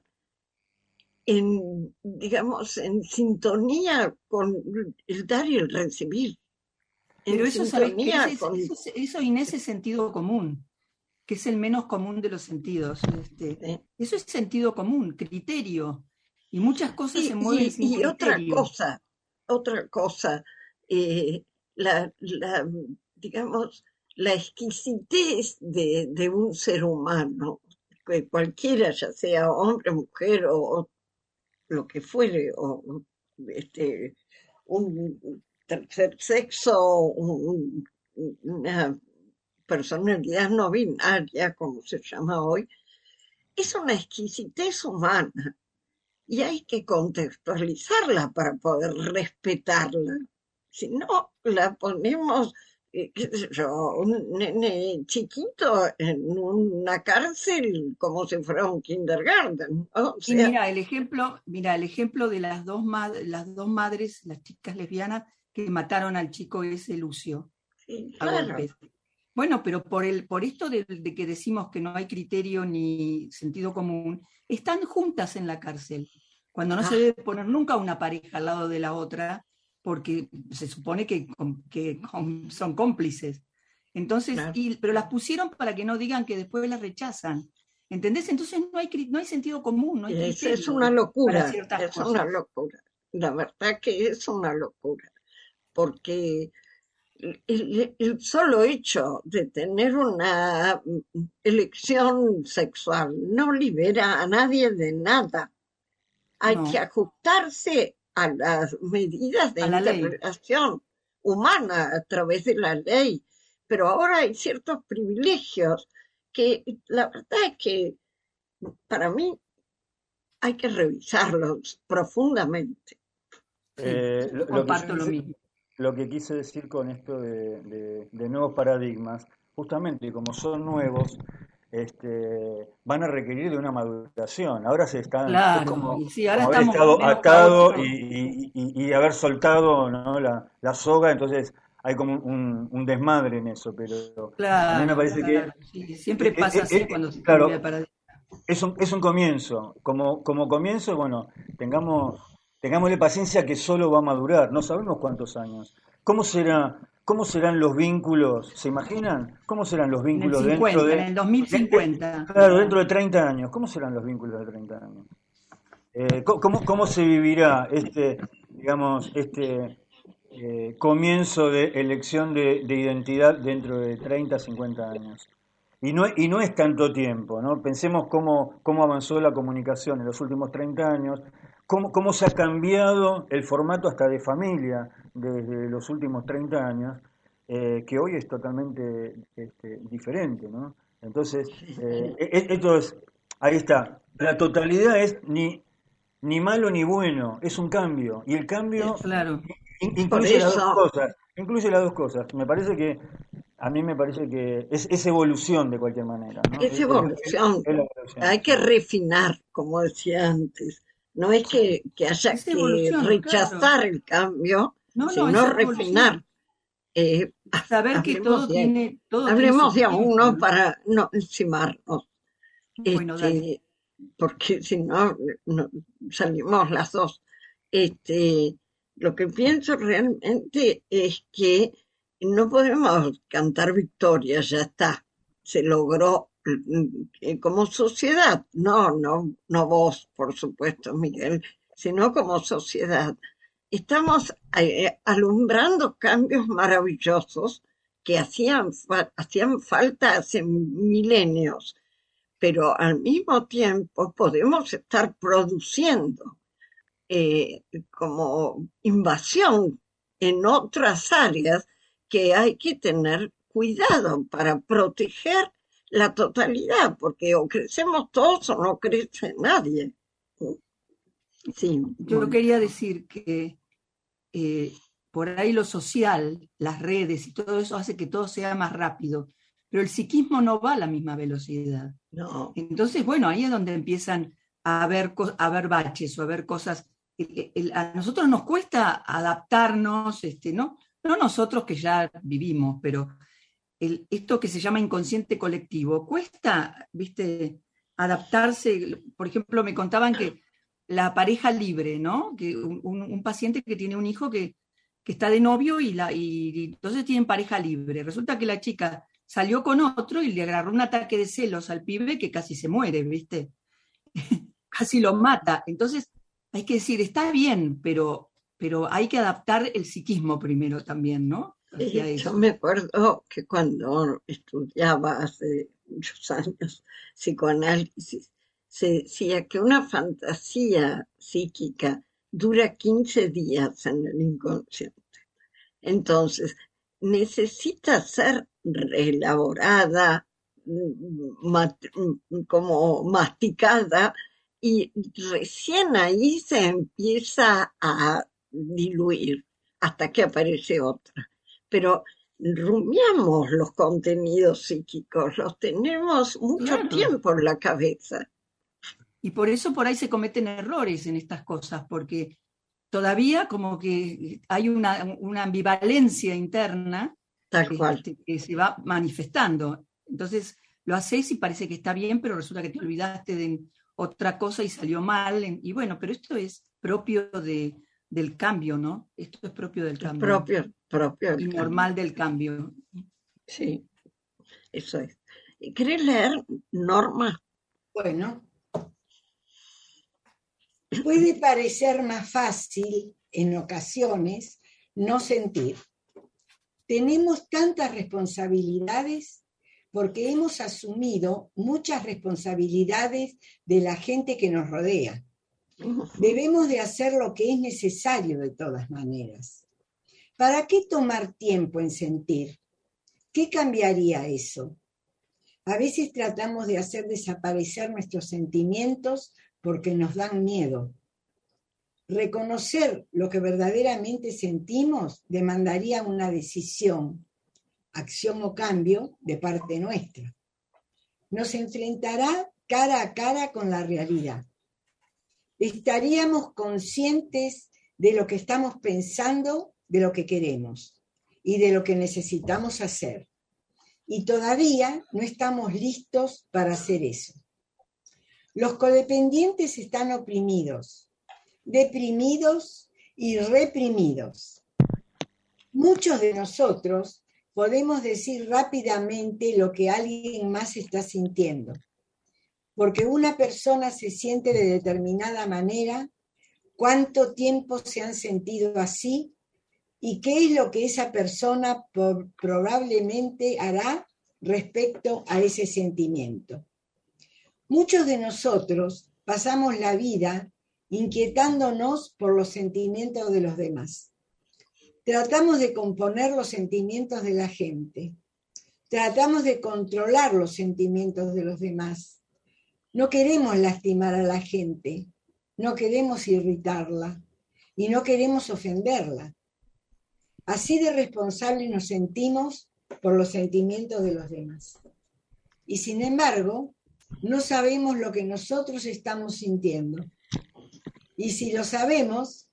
digamos, en sintonía con el dar y el recibir. Pero En eso, ¿sabés qué sintonía es? con... Eso, Inés, es sentido común, que es el menos común de los sentidos. Eso es sentido común, criterio. Y muchas cosas se mueven sin criterio. otra cosa, eh, digamos, la exquisitez de un ser humano, que cualquiera, ya sea hombre, mujer o lo que fuere, o un tercer sexo, una personalidad no binaria, como se llama hoy, es una exquisitez humana y hay que contextualizarla para poder respetarla. Si no, la ponemos, qué sé yo, un nene chiquito en una cárcel como si fuera un kindergarten, ¿no? Y mira el ejemplo de las dos madres, las chicas lesbianas que mataron al chico ese Lucio, sí, a claro. golpes. Bueno, pero por esto de que decimos que no hay criterio ni sentido común, están juntas en la cárcel, cuando no se debe poner nunca una pareja al lado de la otra, porque se supone que son cómplices. Entonces, Claro. pero las pusieron para que no digan que después las rechazan. ¿Entendés? Entonces no hay sentido común, no hay criterio. Es una locura, para ciertas cosas. una locura. La verdad que es una locura, porque el solo hecho de tener una elección sexual no libera a nadie de nada. Hay que ajustarse a las medidas de interrelación humana a través de la ley, pero ahora hay ciertos privilegios que la verdad es que para mí hay que revisarlos profundamente. Comparto lo mismo. Lo que quise decir con esto de nuevos paradigmas, justamente como son nuevos, van a requerir de una maduración. Ahora se están, Claro, es como, y sí, ahora como haber estamos estado menos atado caóticos. y haber soltado, ¿no? la soga, entonces hay como un desmadre en eso, pero a mí me Claro, parece que, sí, siempre pasa así cuando se cambia el claro, paradigma. es un comienzo. Como comienzo, bueno, tengámosle paciencia que solo va a madurar. No sabemos cuántos años. ¿Cómo serán los vínculos? ¿Se imaginan? ¿Cómo serán los En el vínculos dentro 50, en de, el 2050. claro, dentro de 30 años? ¿Cómo serán los vínculos de 30 años? ¿Cómo se vivirá digamos, comienzo de elección de identidad dentro de 30, 50 años? Y no es tanto tiempo, ¿no? Pensemos cómo avanzó la comunicación en los últimos 30 años, cómo se ha cambiado el formato hasta de familia desde los últimos 30 años, que hoy es totalmente diferente, ¿no? Entonces, esto es, ahí está, la totalidad es ni malo ni bueno, es un cambio, y el cambio Claro. Por incluye las dos eso cosas, a mí me parece que es evolución de cualquier manera, ¿no? es evolución. Es la evolución. Hay que refinar, como decía antes. No es que haya Es que evolución, claro. rechazar el cambio, No, es sino refinar. evolución. Eh, Saber que hablemos todo tiene hablemos su de a tiempo, uno ¿no? para no encimarnos, Bueno, dale. porque si no, salimos las dos. Este, lo que pienso realmente es que no podemos cantar victoria, ya está, se logró como sociedad, no vos, por supuesto, Miguel, sino como sociedad. Estamos alumbrando cambios maravillosos que hacían falta hace milenios, pero al mismo tiempo podemos estar produciendo como invasión en otras áreas que hay que tener cuidado para proteger la totalidad, porque o crecemos todos o no crece nadie. Sí, Yo bueno. quería decir que por ahí lo social, las redes y todo eso hace que todo sea más rápido, pero el psiquismo no va a la misma velocidad. No, Entonces, bueno, ahí es donde empiezan a haber baches o a haber cosas. A nosotros nos cuesta adaptarnos, no nosotros que ya vivimos, pero esto que se llama inconsciente colectivo, cuesta, viste, adaptarse. Por ejemplo, me contaban que la pareja libre, ¿no? Que un paciente que tiene un hijo que está de novio y entonces tienen pareja libre. Resulta que la chica salió con otro y le agarró un ataque de celos al pibe que casi se muere, ¿viste? Casi lo mata. Entonces, hay que decir, está bien, pero hay que adaptar el psiquismo primero también, ¿no? Hacia yo eso. me acuerdo que cuando estudiaba hace muchos años psicoanálisis, se decía que una fantasía psíquica dura 15 días en el inconsciente. Entonces, necesita ser reelaborada, como masticada, y recién ahí se empieza a diluir hasta que aparece otra. Pero rumiamos los contenidos psíquicos, los tenemos mucho Claro. tiempo en la cabeza. Y por eso por ahí se cometen errores en estas cosas, porque todavía como que hay una ambivalencia interna Tal cual. que se va manifestando. Entonces lo haces y parece que está bien, pero resulta que te olvidaste de otra cosa y salió mal. Y bueno, pero esto es propio del cambio, ¿no? Esto es propio del cambio. Propio y normal del cambio. Sí, eso es. ¿Querés leer, Norma? Bueno, puede parecer más fácil en ocasiones no sentir. Tenemos tantas responsabilidades porque hemos asumido muchas responsabilidades de la gente que nos rodea. Debemos de hacer lo que es necesario de todas maneras. ¿Para qué tomar tiempo en sentir? ¿Qué cambiaría eso? A veces tratamos de hacer desaparecer nuestros sentimientos porque nos dan miedo. Reconocer lo que verdaderamente sentimos demandaría una decisión, acción o cambio de parte nuestra. nos enfrentará cara a cara con la realidad. Estaríamos conscientes de lo que estamos pensando, de lo que queremos y de lo que necesitamos hacer. Y todavía no estamos listos para hacer eso. Los codependientes están oprimidos, deprimidos y reprimidos. Muchos de nosotros podemos decir rápidamente lo que alguien más está sintiendo, porque una persona se siente de determinada manera, cuánto tiempo se han sentido así y qué es lo que esa persona probablemente hará respecto a ese sentimiento. Muchos de nosotros pasamos la vida inquietándonos por los sentimientos de los demás. Tratamos de componer los sentimientos de la gente. Tratamos de controlar los sentimientos de los demás. No queremos lastimar a la gente, no queremos irritarla y no queremos ofenderla. Así de responsables nos sentimos por los sentimientos de los demás. Y sin embargo, no sabemos lo que nosotros estamos sintiendo. Y si lo sabemos,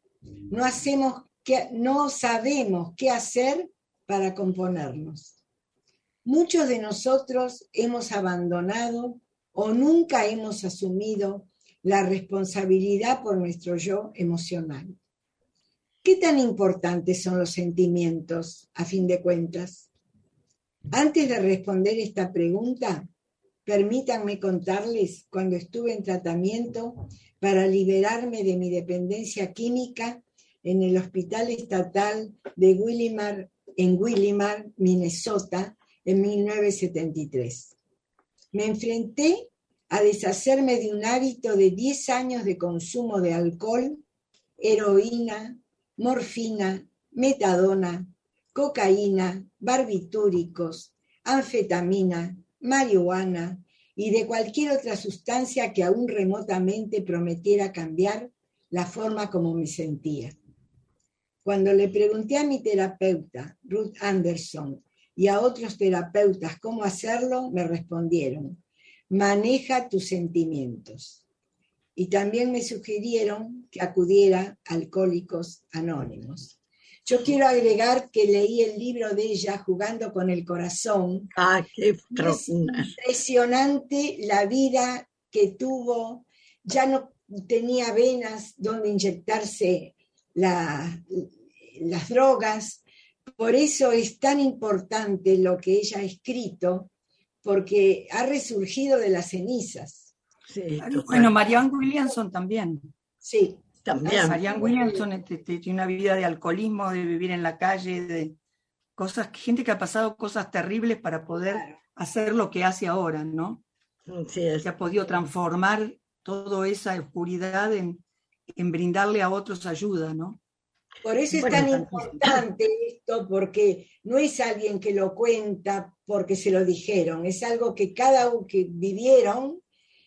no sabemos qué hacer para componernos. Muchos de nosotros hemos abandonado o nunca hemos asumido la responsabilidad por nuestro yo emocional. ¿Qué tan importantes son los sentimientos, a fin de cuentas? Antes de responder esta pregunta, permítanme contarles cuando estuve en tratamiento para liberarme de mi dependencia química en el Hospital Estatal de Willamette, en Willamette, Minnesota, en 1973. Me enfrenté a deshacerme de un hábito de 10 años de consumo de alcohol, heroína, morfina, metadona, cocaína, barbitúricos, anfetamina, marihuana y de cualquier otra sustancia que aún remotamente prometiera cambiar la forma como me sentía. Cuando le pregunté a mi terapeuta, Ruth Anderson, y a otros terapeutas cómo hacerlo, me respondieron: maneja tus sentimientos. Y también me sugirieron que acudiera a Alcohólicos Anónimos. Yo quiero agregar que leí el libro de ella, Jugando con el Corazón. Qué es impresionante la vida que tuvo. Ya no tenía venas donde inyectarse las drogas. Por eso es tan importante lo que ella ha escrito, porque ha resurgido de las cenizas. Sí, bueno, Marianne Williamson también. Sí, también. Marianne Williamson tiene una vida de alcoholismo, de vivir en la calle, de cosas, gente que ha pasado cosas terribles para poder hacer lo que hace ahora, ¿no? Sí, es. Que ha podido transformar toda esa oscuridad en brindarle a otros ayuda, ¿no? Por eso es tan importante esto, porque no es alguien que lo cuenta porque se lo dijeron, es algo que cada uno que vivieron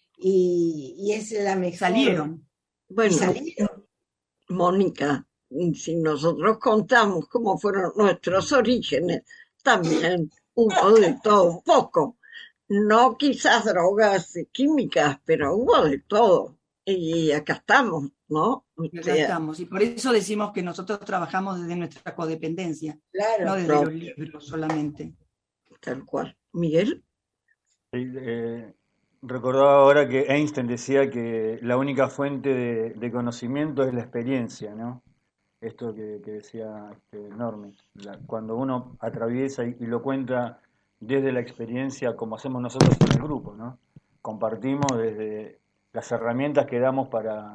y es la mejor. Salieron. Bueno, salieron. Mónica, si nosotros contamos cómo fueron nuestros orígenes, también hubo de todo un poco. No quizás drogas químicas, pero hubo de todo. Y acá estamos, ¿no? Acá estamos. Y por eso decimos que nosotros trabajamos desde nuestra codependencia, Claro. no desde los libros solamente. Tal cual. Miguel. Sí, recordaba ahora que Einstein decía que la única fuente de conocimiento es la experiencia, ¿no? Esto que decía Normi. Cuando uno atraviesa y lo cuenta desde la experiencia, como hacemos nosotros en el grupo, ¿no? Compartimos desde las herramientas que damos para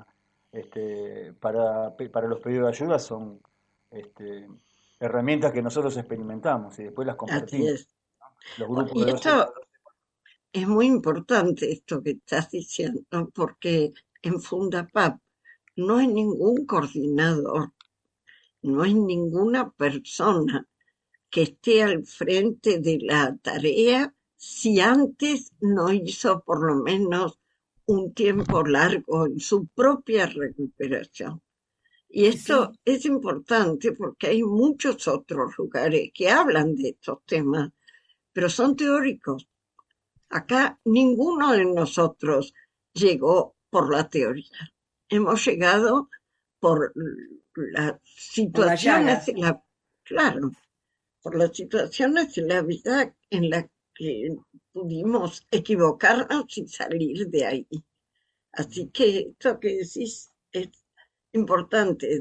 los pedidos de ayuda, son herramientas que nosotros experimentamos y después las compartimos. Así es. Los grupos Y de esto es muy importante, esto que estás diciendo, porque en Fundapap no hay ningún coordinador, no hay ninguna persona que esté al frente de la tarea si antes no hizo por lo menos un tiempo largo en su propia recuperación. Y esto es importante porque hay muchos otros lugares que hablan de estos temas, pero son teóricos. Acá ninguno de nosotros llegó por la teoría. Hemos llegado por las Por la situaciones llaga. claro, por las situaciones de la vida en las que pudimos equivocarnos y salir de ahí. Así que esto que decís es importante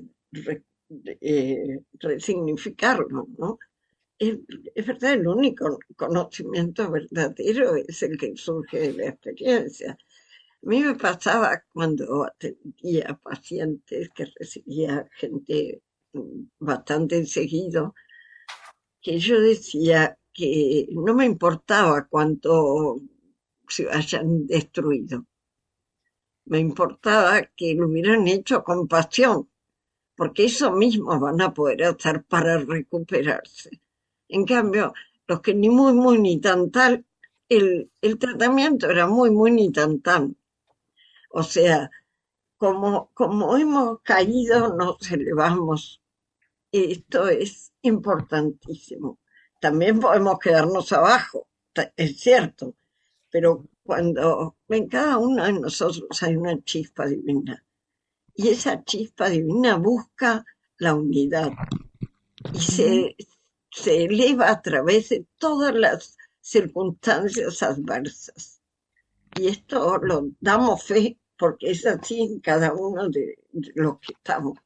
resignificarlo, ¿no? Es, es verdad, el único conocimiento verdadero es el que surge de la experiencia. A mí me pasaba cuando atendía pacientes que recibía gente bastante seguido, que yo decía que no me importaba cuánto se hayan destruido, me importaba que lo hubieran hecho con pasión, porque eso mismo van a poder hacer para recuperarse. En cambio, los que ni muy, muy, ni tan tal, el tratamiento era muy, muy, ni tan tan. O sea, como hemos caído, nos elevamos. Esto es importantísimo. También podemos quedarnos abajo, es cierto, pero cuando en cada uno de nosotros hay una chispa divina, y esa chispa divina busca la unidad y se eleva a través de todas las circunstancias adversas. Y esto lo damos fe porque es así en cada uno de los que estamos.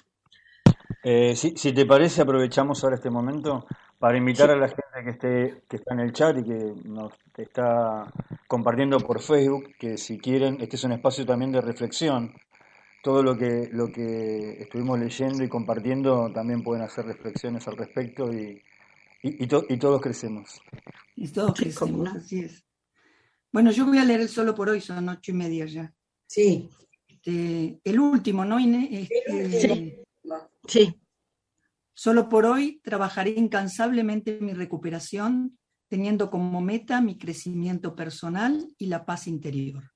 Si te parece, aprovechamos ahora este momento para invitar a la gente que está en el chat y que nos está compartiendo por Facebook, que si quieren, este es un espacio también de reflexión. Todo lo que estuvimos leyendo y compartiendo también pueden hacer reflexiones al respecto y todos crecemos. Y todos Sí, cómo crecemos, no. así es. Bueno, yo voy a leer el solo por hoy, son 8:30 ya. Sí. El último, ¿no, Inés? Sí, Solo por hoy trabajaré incansablemente en mi recuperación, teniendo como meta mi crecimiento personal y la paz interior.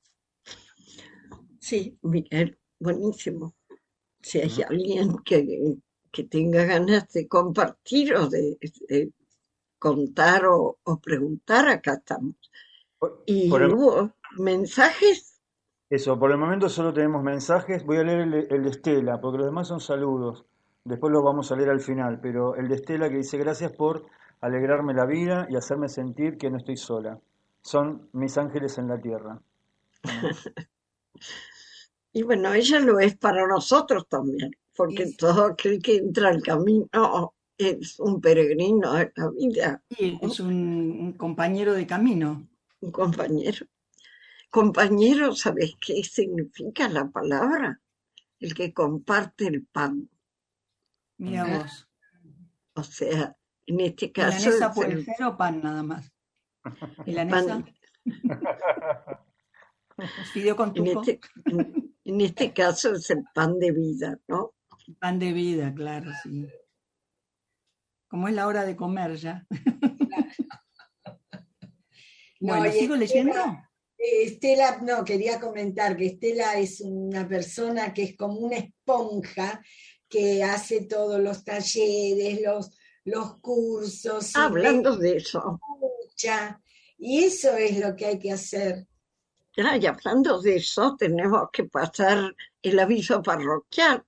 sí, Miguel, buenísimo. Si hay alguien que tenga ganas de compartir o de contar o preguntar, acá estamos. Por Y el, hubo mensajes. Eso, por el momento solo tenemos mensajes. Voy a leer el de Estela, porque los demás son saludos. Después los vamos a leer al final, pero el de Estela que dice gracias por alegrarme la vida y hacerme sentir que no estoy sola. Son mis ángeles en la tierra. Y bueno, ella lo es para nosotros también, porque Sí, todo aquel que entra al camino es un peregrino de la vida, sí, ¿no? es un compañero de camino. Un compañero. Compañero, ¿sabes qué significa la palabra? El que comparte el pan. Mira ¿Eh? vos. O sea, en este caso ¿Milanesa es puede el ser o pan nada más? ¿Milanesa? pan, ¿Fideo con en tuco? en este caso es el pan de vida, ¿no? Pan de vida, claro, sí. Como es la hora de comer ya. No, Bueno, y ¿sigo leyendo? Estela, no, quería comentar que Estela es una persona que es como una esponja que hace todos los talleres, los cursos y lee Hablando de eso, mucha, y eso es lo que hay que hacer. ya, y hablando de eso, tenemos que pasar el aviso parroquial.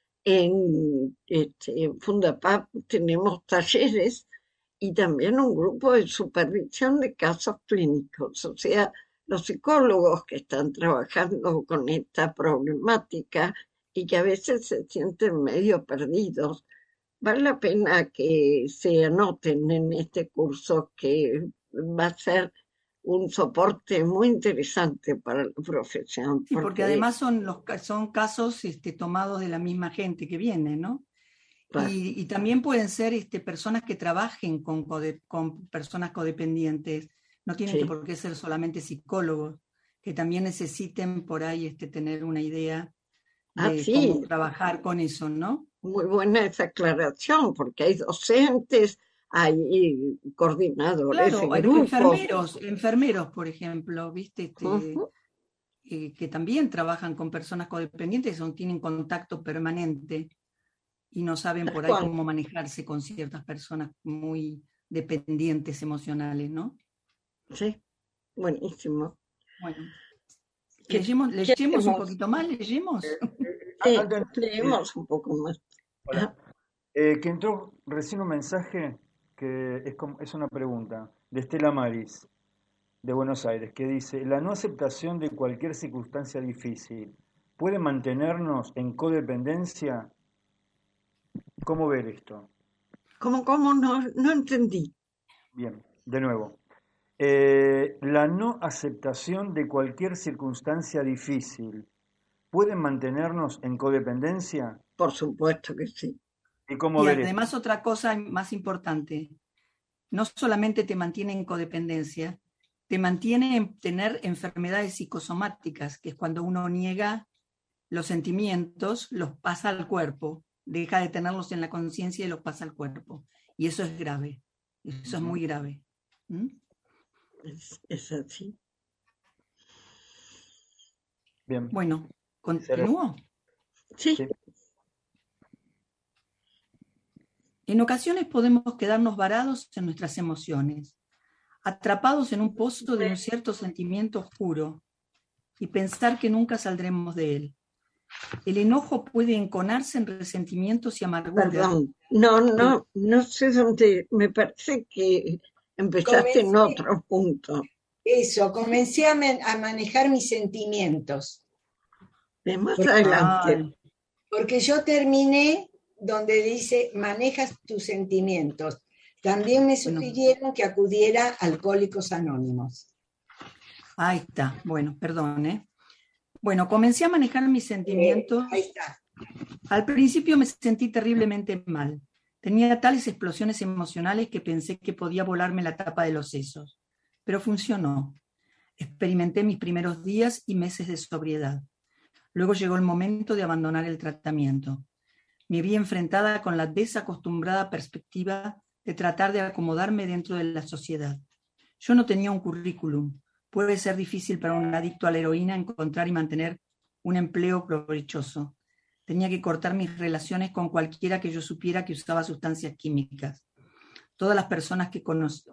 En Fundapap tenemos talleres y también un grupo de supervisión de casos clínicos, o sea, los psicólogos que están trabajando con esta problemática y que a veces se sienten medio perdidos. Vale la pena que se anoten en este curso que va a ser un soporte muy interesante para la profesión, Sí, porque porque, además son casos tomados de la misma gente que viene, ¿no? claro, Y también pueden ser personas que trabajen con personas codependientes. No tienen que sí. por qué ser solamente psicólogos, que también necesiten por ahí tener una idea Ah, de cómo sí, trabajar con eso, ¿no? muy buena esa aclaración, porque hay docentes, hay coordinadores de Claro, hay grupos. enfermeros, por ejemplo, ¿viste? Ujú, Que también trabajan con personas codependientes, tienen contacto permanente y no saben tal por ahí cual, cómo manejarse con ciertas personas muy dependientes emocionales, ¿no? sí. Buenísimo. Bueno, ¿Qué ¿leyemos un hacemos? poquito más? ¿Leyemos? Leemos un poco más. Hola. Que entró recién un mensaje que es una pregunta de Estela Maris, de Buenos Aires, que dice: la no aceptación de cualquier circunstancia difícil puede mantenernos en codependencia. ¿Cómo ver esto? ¿Cómo? No entendí. Bien, de nuevo. La no aceptación de cualquier circunstancia difícil puede mantenernos en codependencia. Por supuesto que sí. ¿Y cómo Y ver esto? además otra cosa más importante, no solamente te mantiene en codependencia, te mantiene en tener enfermedades psicosomáticas, que es cuando uno niega los sentimientos, los pasa al cuerpo, deja de tenerlos en la conciencia y los pasa al cuerpo. Y eso es grave, eso es muy grave. ¿Mm? Es así. Bien. Bueno, ¿continúo? Sí. Sí. En ocasiones podemos quedarnos varados en nuestras emociones, atrapados en un pozo de un cierto sentimiento oscuro y pensar que nunca saldremos de él. El enojo puede enconarse en resentimientos y amargura. Perdón, no sé dónde, me parece que empezaste en otro punto. Eso, comencé a manejar mis sentimientos. De más adelante. Porque yo terminé donde dice manejas tus sentimientos. También me sugirieron que acudiera a Alcohólicos Anónimos. Ahí está, bueno, perdón. Bueno, comencé a manejar mis sentimientos. Ahí está. Al principio me sentí terriblemente mal. Tenía tales explosiones emocionales que pensé que podía volarme la tapa de los sesos. Pero funcionó. Experimenté mis primeros días y meses de sobriedad. Luego llegó el momento de abandonar el tratamiento. Me vi enfrentada con la desacostumbrada perspectiva de tratar de acomodarme dentro de la sociedad. Yo no tenía un currículum. Puede ser difícil para un adicto a la heroína encontrar y mantener un empleo provechoso. Tenía que cortar mis relaciones con cualquiera que yo supiera que usaba sustancias químicas. Todas las personas que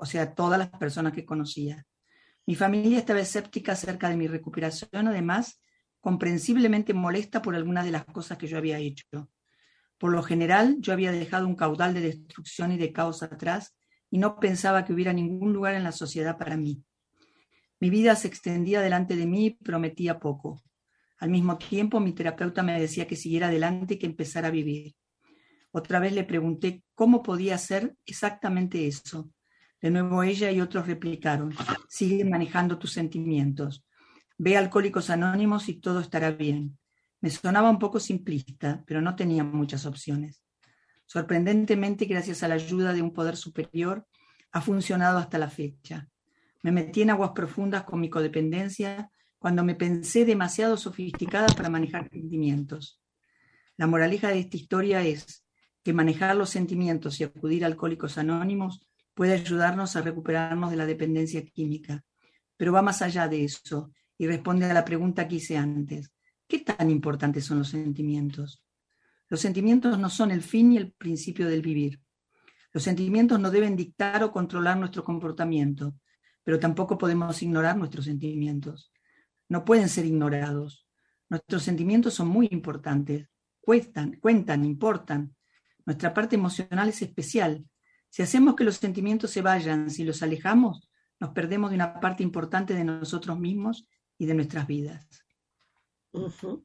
conocía. Mi familia estaba escéptica acerca de mi recuperación, además, comprensiblemente molesta por algunas de las cosas que yo había hecho. Por lo general, yo había dejado un caudal de destrucción y de caos atrás y no pensaba que hubiera ningún lugar en la sociedad para mí. Mi vida se extendía delante de mí y prometía poco. Al mismo tiempo, mi terapeuta me decía que siguiera adelante y que empezara a vivir. Otra vez le pregunté cómo podía hacer exactamente eso. De nuevo ella y otros replicaron: sigue manejando tus sentimientos. Ve a Alcohólicos Anónimos y todo estará bien. Me sonaba un poco simplista, pero no tenía muchas opciones. Sorprendentemente, gracias a la ayuda de un poder superior, ha funcionado hasta la fecha. Me metí en aguas profundas con mi codependencia cuando me pensé demasiado sofisticada para manejar sentimientos. La moraleja de esta historia es que manejar los sentimientos y acudir a Alcohólicos Anónimos puede ayudarnos a recuperarnos de la dependencia química, pero va más allá de eso y responde a la pregunta que hice antes: ¿qué tan importantes son los sentimientos? Los sentimientos no son el fin ni el principio del vivir. Los sentimientos no deben dictar o controlar nuestro comportamiento, pero tampoco podemos ignorar nuestros sentimientos. No pueden ser ignorados. Nuestros sentimientos son muy importantes, cuentan, importan. Nuestra parte emocional es especial. Si hacemos que los sentimientos se vayan, si los alejamos, nos perdemos de una parte importante de nosotros mismos y de nuestras vidas. Uh-huh.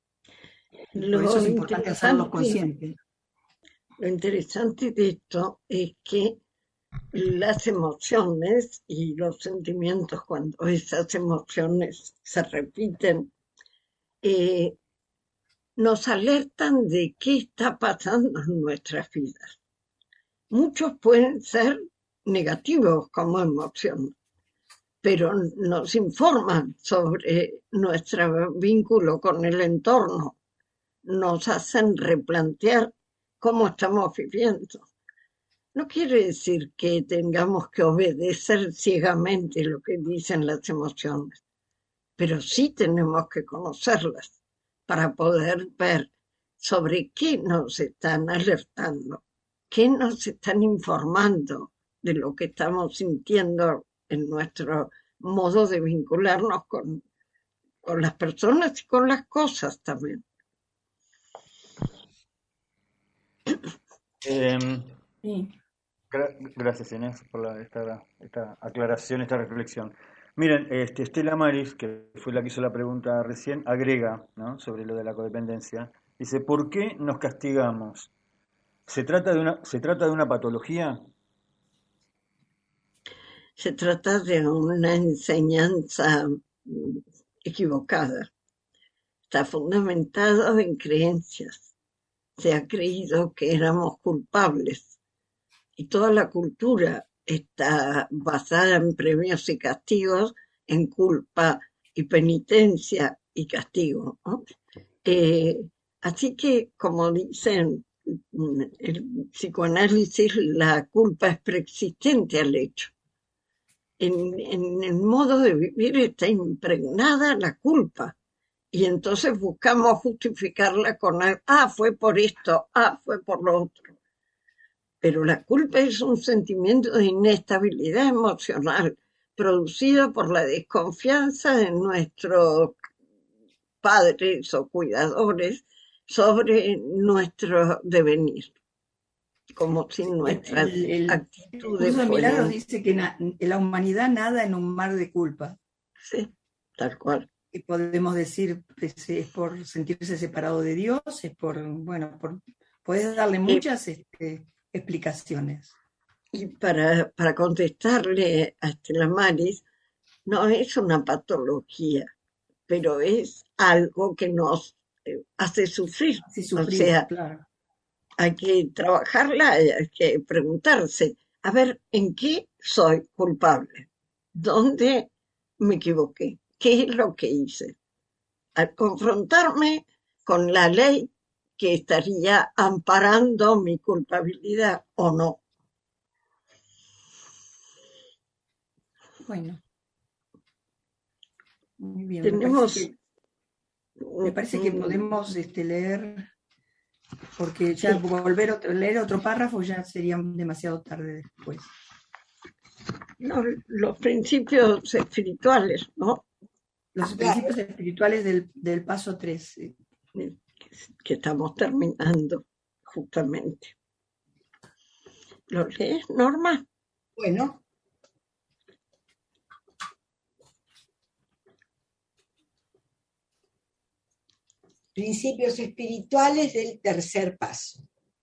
Por eso es importante hacerlo consciente. Lo interesante de esto es que las emociones y los sentimientos, cuando esas emociones se repiten, nos alertan de qué está pasando en nuestras vidas. Muchos pueden ser negativos como emoción, pero nos informan sobre nuestro vínculo con el entorno, nos hacen replantear cómo estamos viviendo. No quiere decir que tengamos que obedecer ciegamente lo que dicen las emociones, pero sí tenemos que conocerlas para poder ver sobre qué nos están alertando, qué nos están informando de lo que estamos sintiendo en nuestro modo de vincularnos con las personas y con las cosas también. Sí. Gracias, Inés, por esta aclaración, esta reflexión. Miren, Estela Maris, que fue la que hizo la pregunta recién, agrega, ¿no?, sobre lo de la codependencia. Dice, ¿por qué nos castigamos? ¿Se trata de una patología? Se trata de una enseñanza equivocada. Está fundamentada en creencias. Se ha creído que éramos culpables y toda la cultura está basada en premios y castigos, en culpa y penitencia y castigo, ¿no? Así que, como dicen el psicoanálisis, la culpa es preexistente al hecho. En el modo de vivir está impregnada la culpa. Y entonces buscamos justificarla con algo, fue por esto, fue por lo otro. Pero la culpa es un sentimiento de inestabilidad emocional producido por la desconfianza de nuestros padres o cuidadores sobre nuestro devenir, como si nuestras El actitudes curso de Milagros fueran... dice que la humanidad nada en un mar de culpa. Sí, tal cual. Y podemos decir, es por sentirse separado de Dios, es puedes darle muchas explicaciones. Y para contestarle a Estela Maris, no es una patología, pero es algo que nos hace sufrir. Sí, sufrir, O sea, claro. hay que trabajarla, hay que preguntarse, a ver, ¿en qué soy culpable? ¿Dónde me equivoqué? ¿Qué es lo que hice? Al confrontarme con la ley que estaría amparando mi culpabilidad o no. Bueno. Muy bien. Tenemos... Me parece que podemos leer, porque ya leer otro párrafo ya sería demasiado tarde después. Los principios espirituales, ¿no? Los principios espirituales del paso 3. Que estamos terminando justamente. ¿Lo lees, Norma? Bueno. Principios espirituales del tercer paso.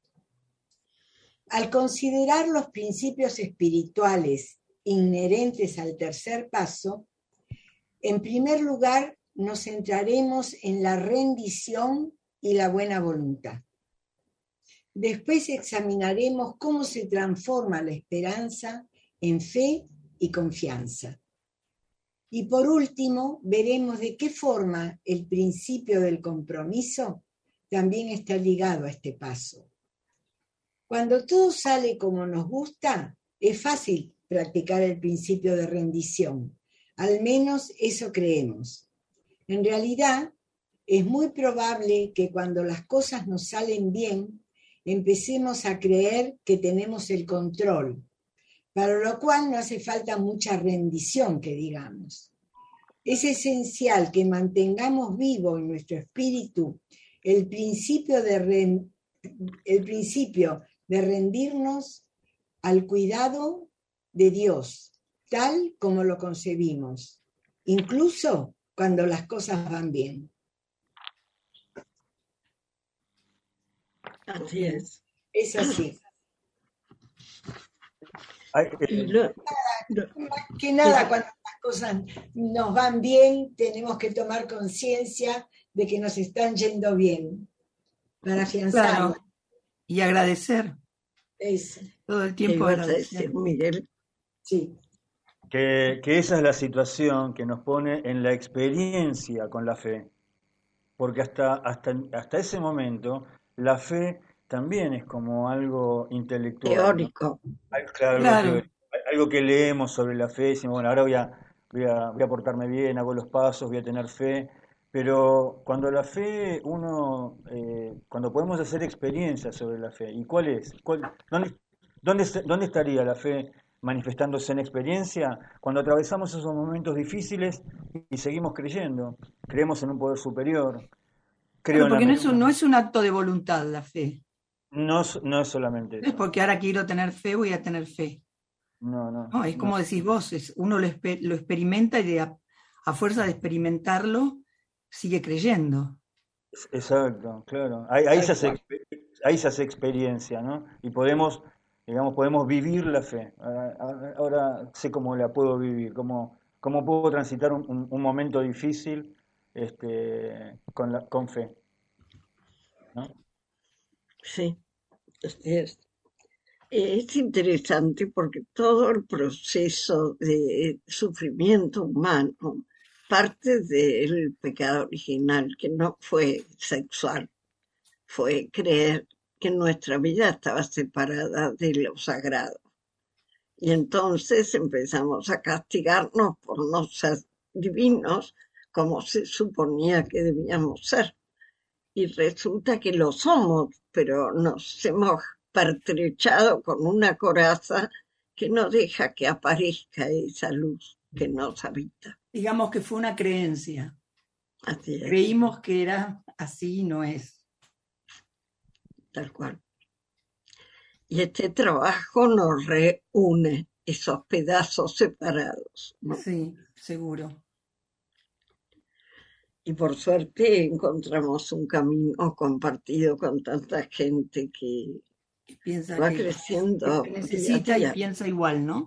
Al considerar los principios espirituales inherentes al tercer paso, en primer lugar nos centraremos en la rendición y la buena voluntad. Después examinaremos cómo se transforma la esperanza en fe y confianza. Y por último, veremos de qué forma el principio del compromiso también está ligado a este paso. Cuando todo sale como nos gusta, es fácil practicar el principio de rendición. Al menos eso creemos. En realidad, es muy probable que cuando las cosas nos salen bien, empecemos a creer que tenemos el control, para lo cual no hace falta mucha rendición, que digamos. Es esencial que mantengamos vivo en nuestro espíritu el principio de rendirnos al cuidado de Dios, tal como lo concebimos, incluso cuando las cosas van bien. Así es. Es así. Más que nada, cuando las cosas nos van bien, tenemos que tomar conciencia de que nos están yendo bien, para afianzarlo. Claro. Y agradecer. Eso. Todo el tiempo agradecer. Miguel. Sí. Que esa es la situación que nos pone en la experiencia con la fe. Porque hasta ese momento, la fe también es como algo intelectual. Teórico. ¿No? Claro. Algo que leemos sobre la fe, decimos, bueno, ahora voy a portarme bien, hago los pasos, voy a tener fe. Pero cuando la fe, cuando podemos hacer experiencias sobre la fe, ¿y cuál es? ¿Dónde estaría la fe manifestándose en experiencia cuando atravesamos esos momentos difíciles y seguimos creyendo. Creemos en un poder superior. Claro, porque no es un acto de voluntad la fe. No es solamente eso. No es porque ahora quiero tener fe, voy a tener fe. No, es como decís vos, uno lo experimenta y a fuerza de experimentarlo sigue creyendo. Exacto, claro. Ahí se hace experiencia, ¿no? Y podemos vivir la fe. Ahora sé cómo la puedo vivir, cómo puedo transitar un momento difícil con fe, ¿no? Sí, es interesante porque todo el proceso de sufrimiento humano parte del pecado original, que no fue sexual, fue creer que nuestra vida estaba separada de lo sagrado. Y entonces empezamos a castigarnos por no ser divinos como se suponía que debíamos ser. Y resulta que lo somos, pero nos hemos pertrechado con una coraza que no deja que aparezca esa luz que nos habita. Digamos que fue una creencia. Así es. Creímos que era así, no es. Tal cual. Y este trabajo nos reúne esos pedazos separados, ¿no? Sí, seguro. Y por suerte encontramos un camino compartido con tanta gente que piensa va que creciendo. Que necesita y piensa igual, ¿no?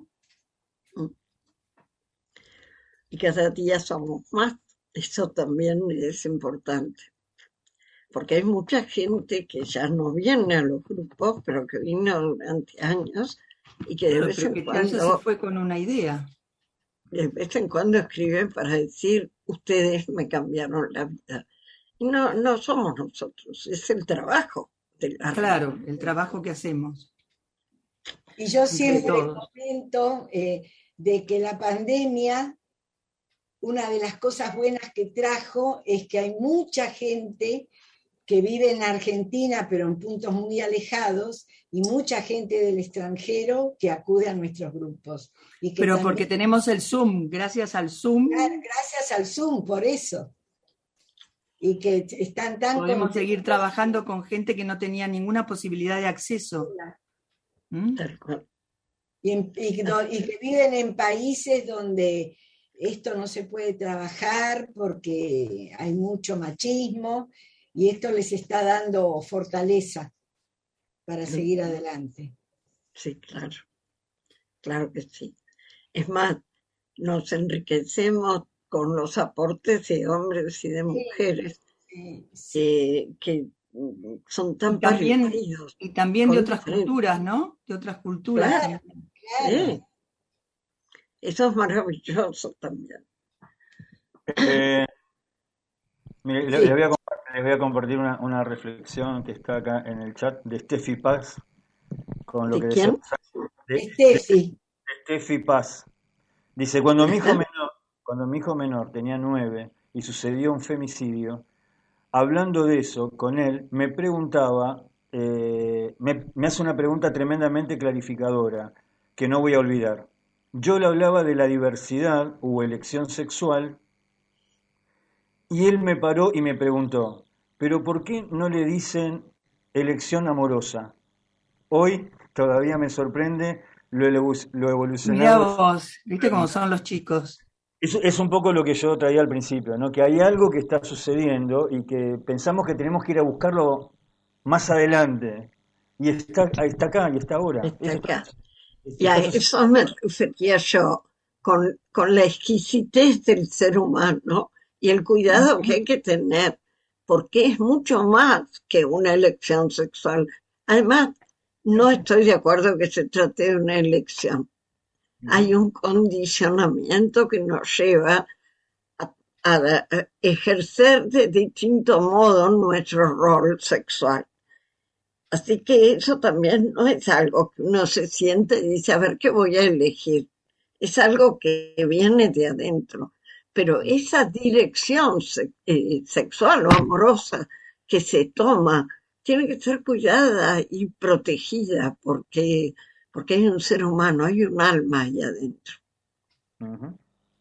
Y cada día somos más. Eso también es importante. Porque hay mucha gente que ya no viene a los grupos, pero que vino durante años y que de vez en cuando se fue con una idea. De vez en cuando escriben para decir, ustedes me cambiaron la vida. Y no somos nosotros, es el trabajo. Claro, el trabajo que hacemos. Y yo siempre comento de que la pandemia, una de las cosas buenas que trajo es que hay mucha gente que vive en Argentina, pero en puntos muy alejados, y mucha gente del extranjero que acude a nuestros grupos. Y que pero también, porque tenemos el Zoom, gracias al Zoom. Gracias al Zoom, por eso. Y que están tan... Podemos seguir trabajando con gente que no tenía ninguna posibilidad de acceso. Y que viven en países donde esto no se puede trabajar porque hay mucho machismo, y esto les está dando fortaleza para seguir adelante. Sí, claro que sí. Es más, nos enriquecemos con los aportes de hombres y de mujeres que son tan parecidos. Y también de otras culturas, ¿no? De otras culturas. Claro. Sí. Eso es maravilloso también. Mire, les voy a compartir una reflexión que está acá en el chat de Steffi Paz. Con lo ¿De que quién? De Steffi Paz. Dice, cuando mi hijo menor tenía 9 y sucedió un femicidio, hablando de eso con él, me preguntaba, me hace una pregunta tremendamente clarificadora, que no voy a olvidar. Yo le hablaba de la diversidad o elección sexual, y él me paró y me preguntó, ¿pero por qué no le dicen elección amorosa? Hoy todavía me sorprende lo evolucionado. Mirá vos, ¿viste cómo son los chicos? Es un poco lo que yo traía al principio, ¿no? Que hay algo que está sucediendo y que pensamos que tenemos que ir a buscarlo más adelante. Y está acá, y está ahora. Está acá. Y a eso me refería yo, con la exquisitez del ser humano y el cuidado que hay que tener, porque es mucho más que una elección sexual. Además, no estoy de acuerdo que se trate de una elección. Hay un condicionamiento que nos lleva a ejercer de distinto modo nuestro rol sexual. Así que eso también no es algo que uno se siente y dice, a ver, ¿qué voy a elegir? Es algo que viene de adentro. Pero esa dirección sexual o amorosa que se toma tiene que ser cuidada y protegida porque porque hay un ser humano, hay un alma ahí adentro. Ujú.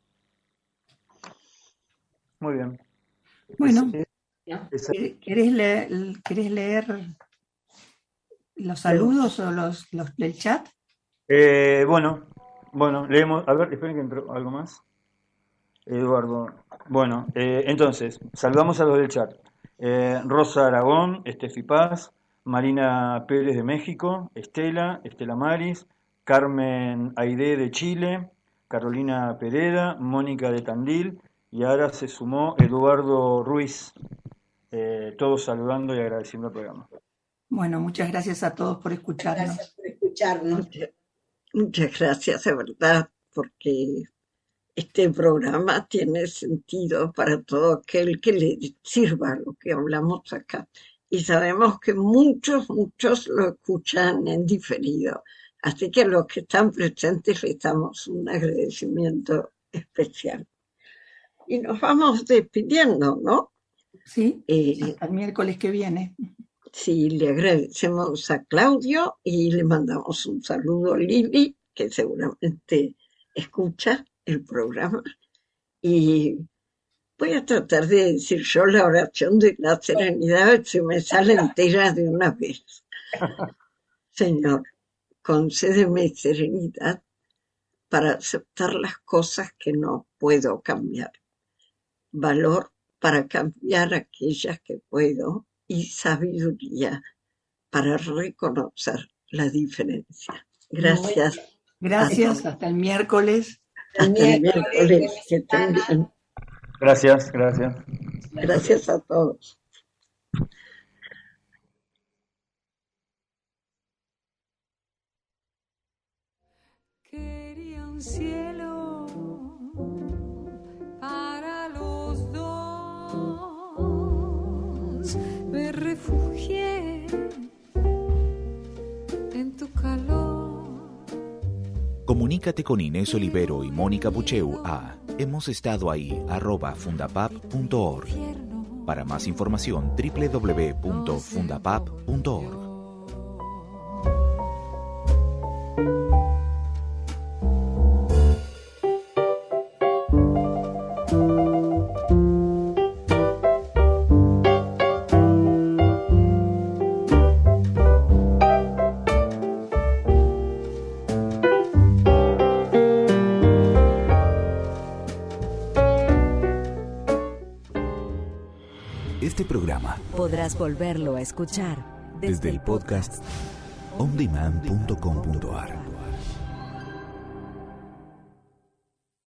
Muy bien. Bueno, Esa- ¿querés leer los saludos o los del chat? Bueno, leemos. A ver, esperen que entró algo más. Eduardo. Bueno, entonces, saludamos a los del chat. Rosa Aragón, Estefi Paz, Marina Pérez de México, Estela Maris, Carmen Aide de Chile, Carolina Pereda, Mónica de Tandil, y ahora se sumó Eduardo Ruiz, todos saludando y agradeciendo el programa. Bueno, muchas gracias a todos por escucharnos. Gracias por escucharnos. Muchas gracias, de verdad, porque este programa tiene sentido para todo aquel que le sirva lo que hablamos acá. Y sabemos que muchos lo escuchan en diferido. Así que a los que están presentes les damos un agradecimiento especial. Y nos vamos despidiendo, ¿no? Sí, hasta el miércoles que viene. Sí, le agradecemos a Claudio y le mandamos un saludo a Lili, que seguramente escucha el programa. Y voy a tratar de decir yo la oración de la serenidad, si me sale entera de una vez. Señor, concédeme serenidad para aceptar las cosas que no puedo cambiar, valor para cambiar aquellas que puedo y sabiduría para reconocer la diferencia. Gracias. Gracias, hasta el miércoles. Hasta el miércoles, que estén bien. Gracias. Gracias a todos. Quería un cielo para los dos. Me refugié en tu calor. Comunícate con Inés Olivero y Mónica Bucheu a hemosestadoahí@fundapap.org. Para más información, www.fundapap.org. Este programa podrás volverlo a escuchar desde el podcast ondemand.com.ar.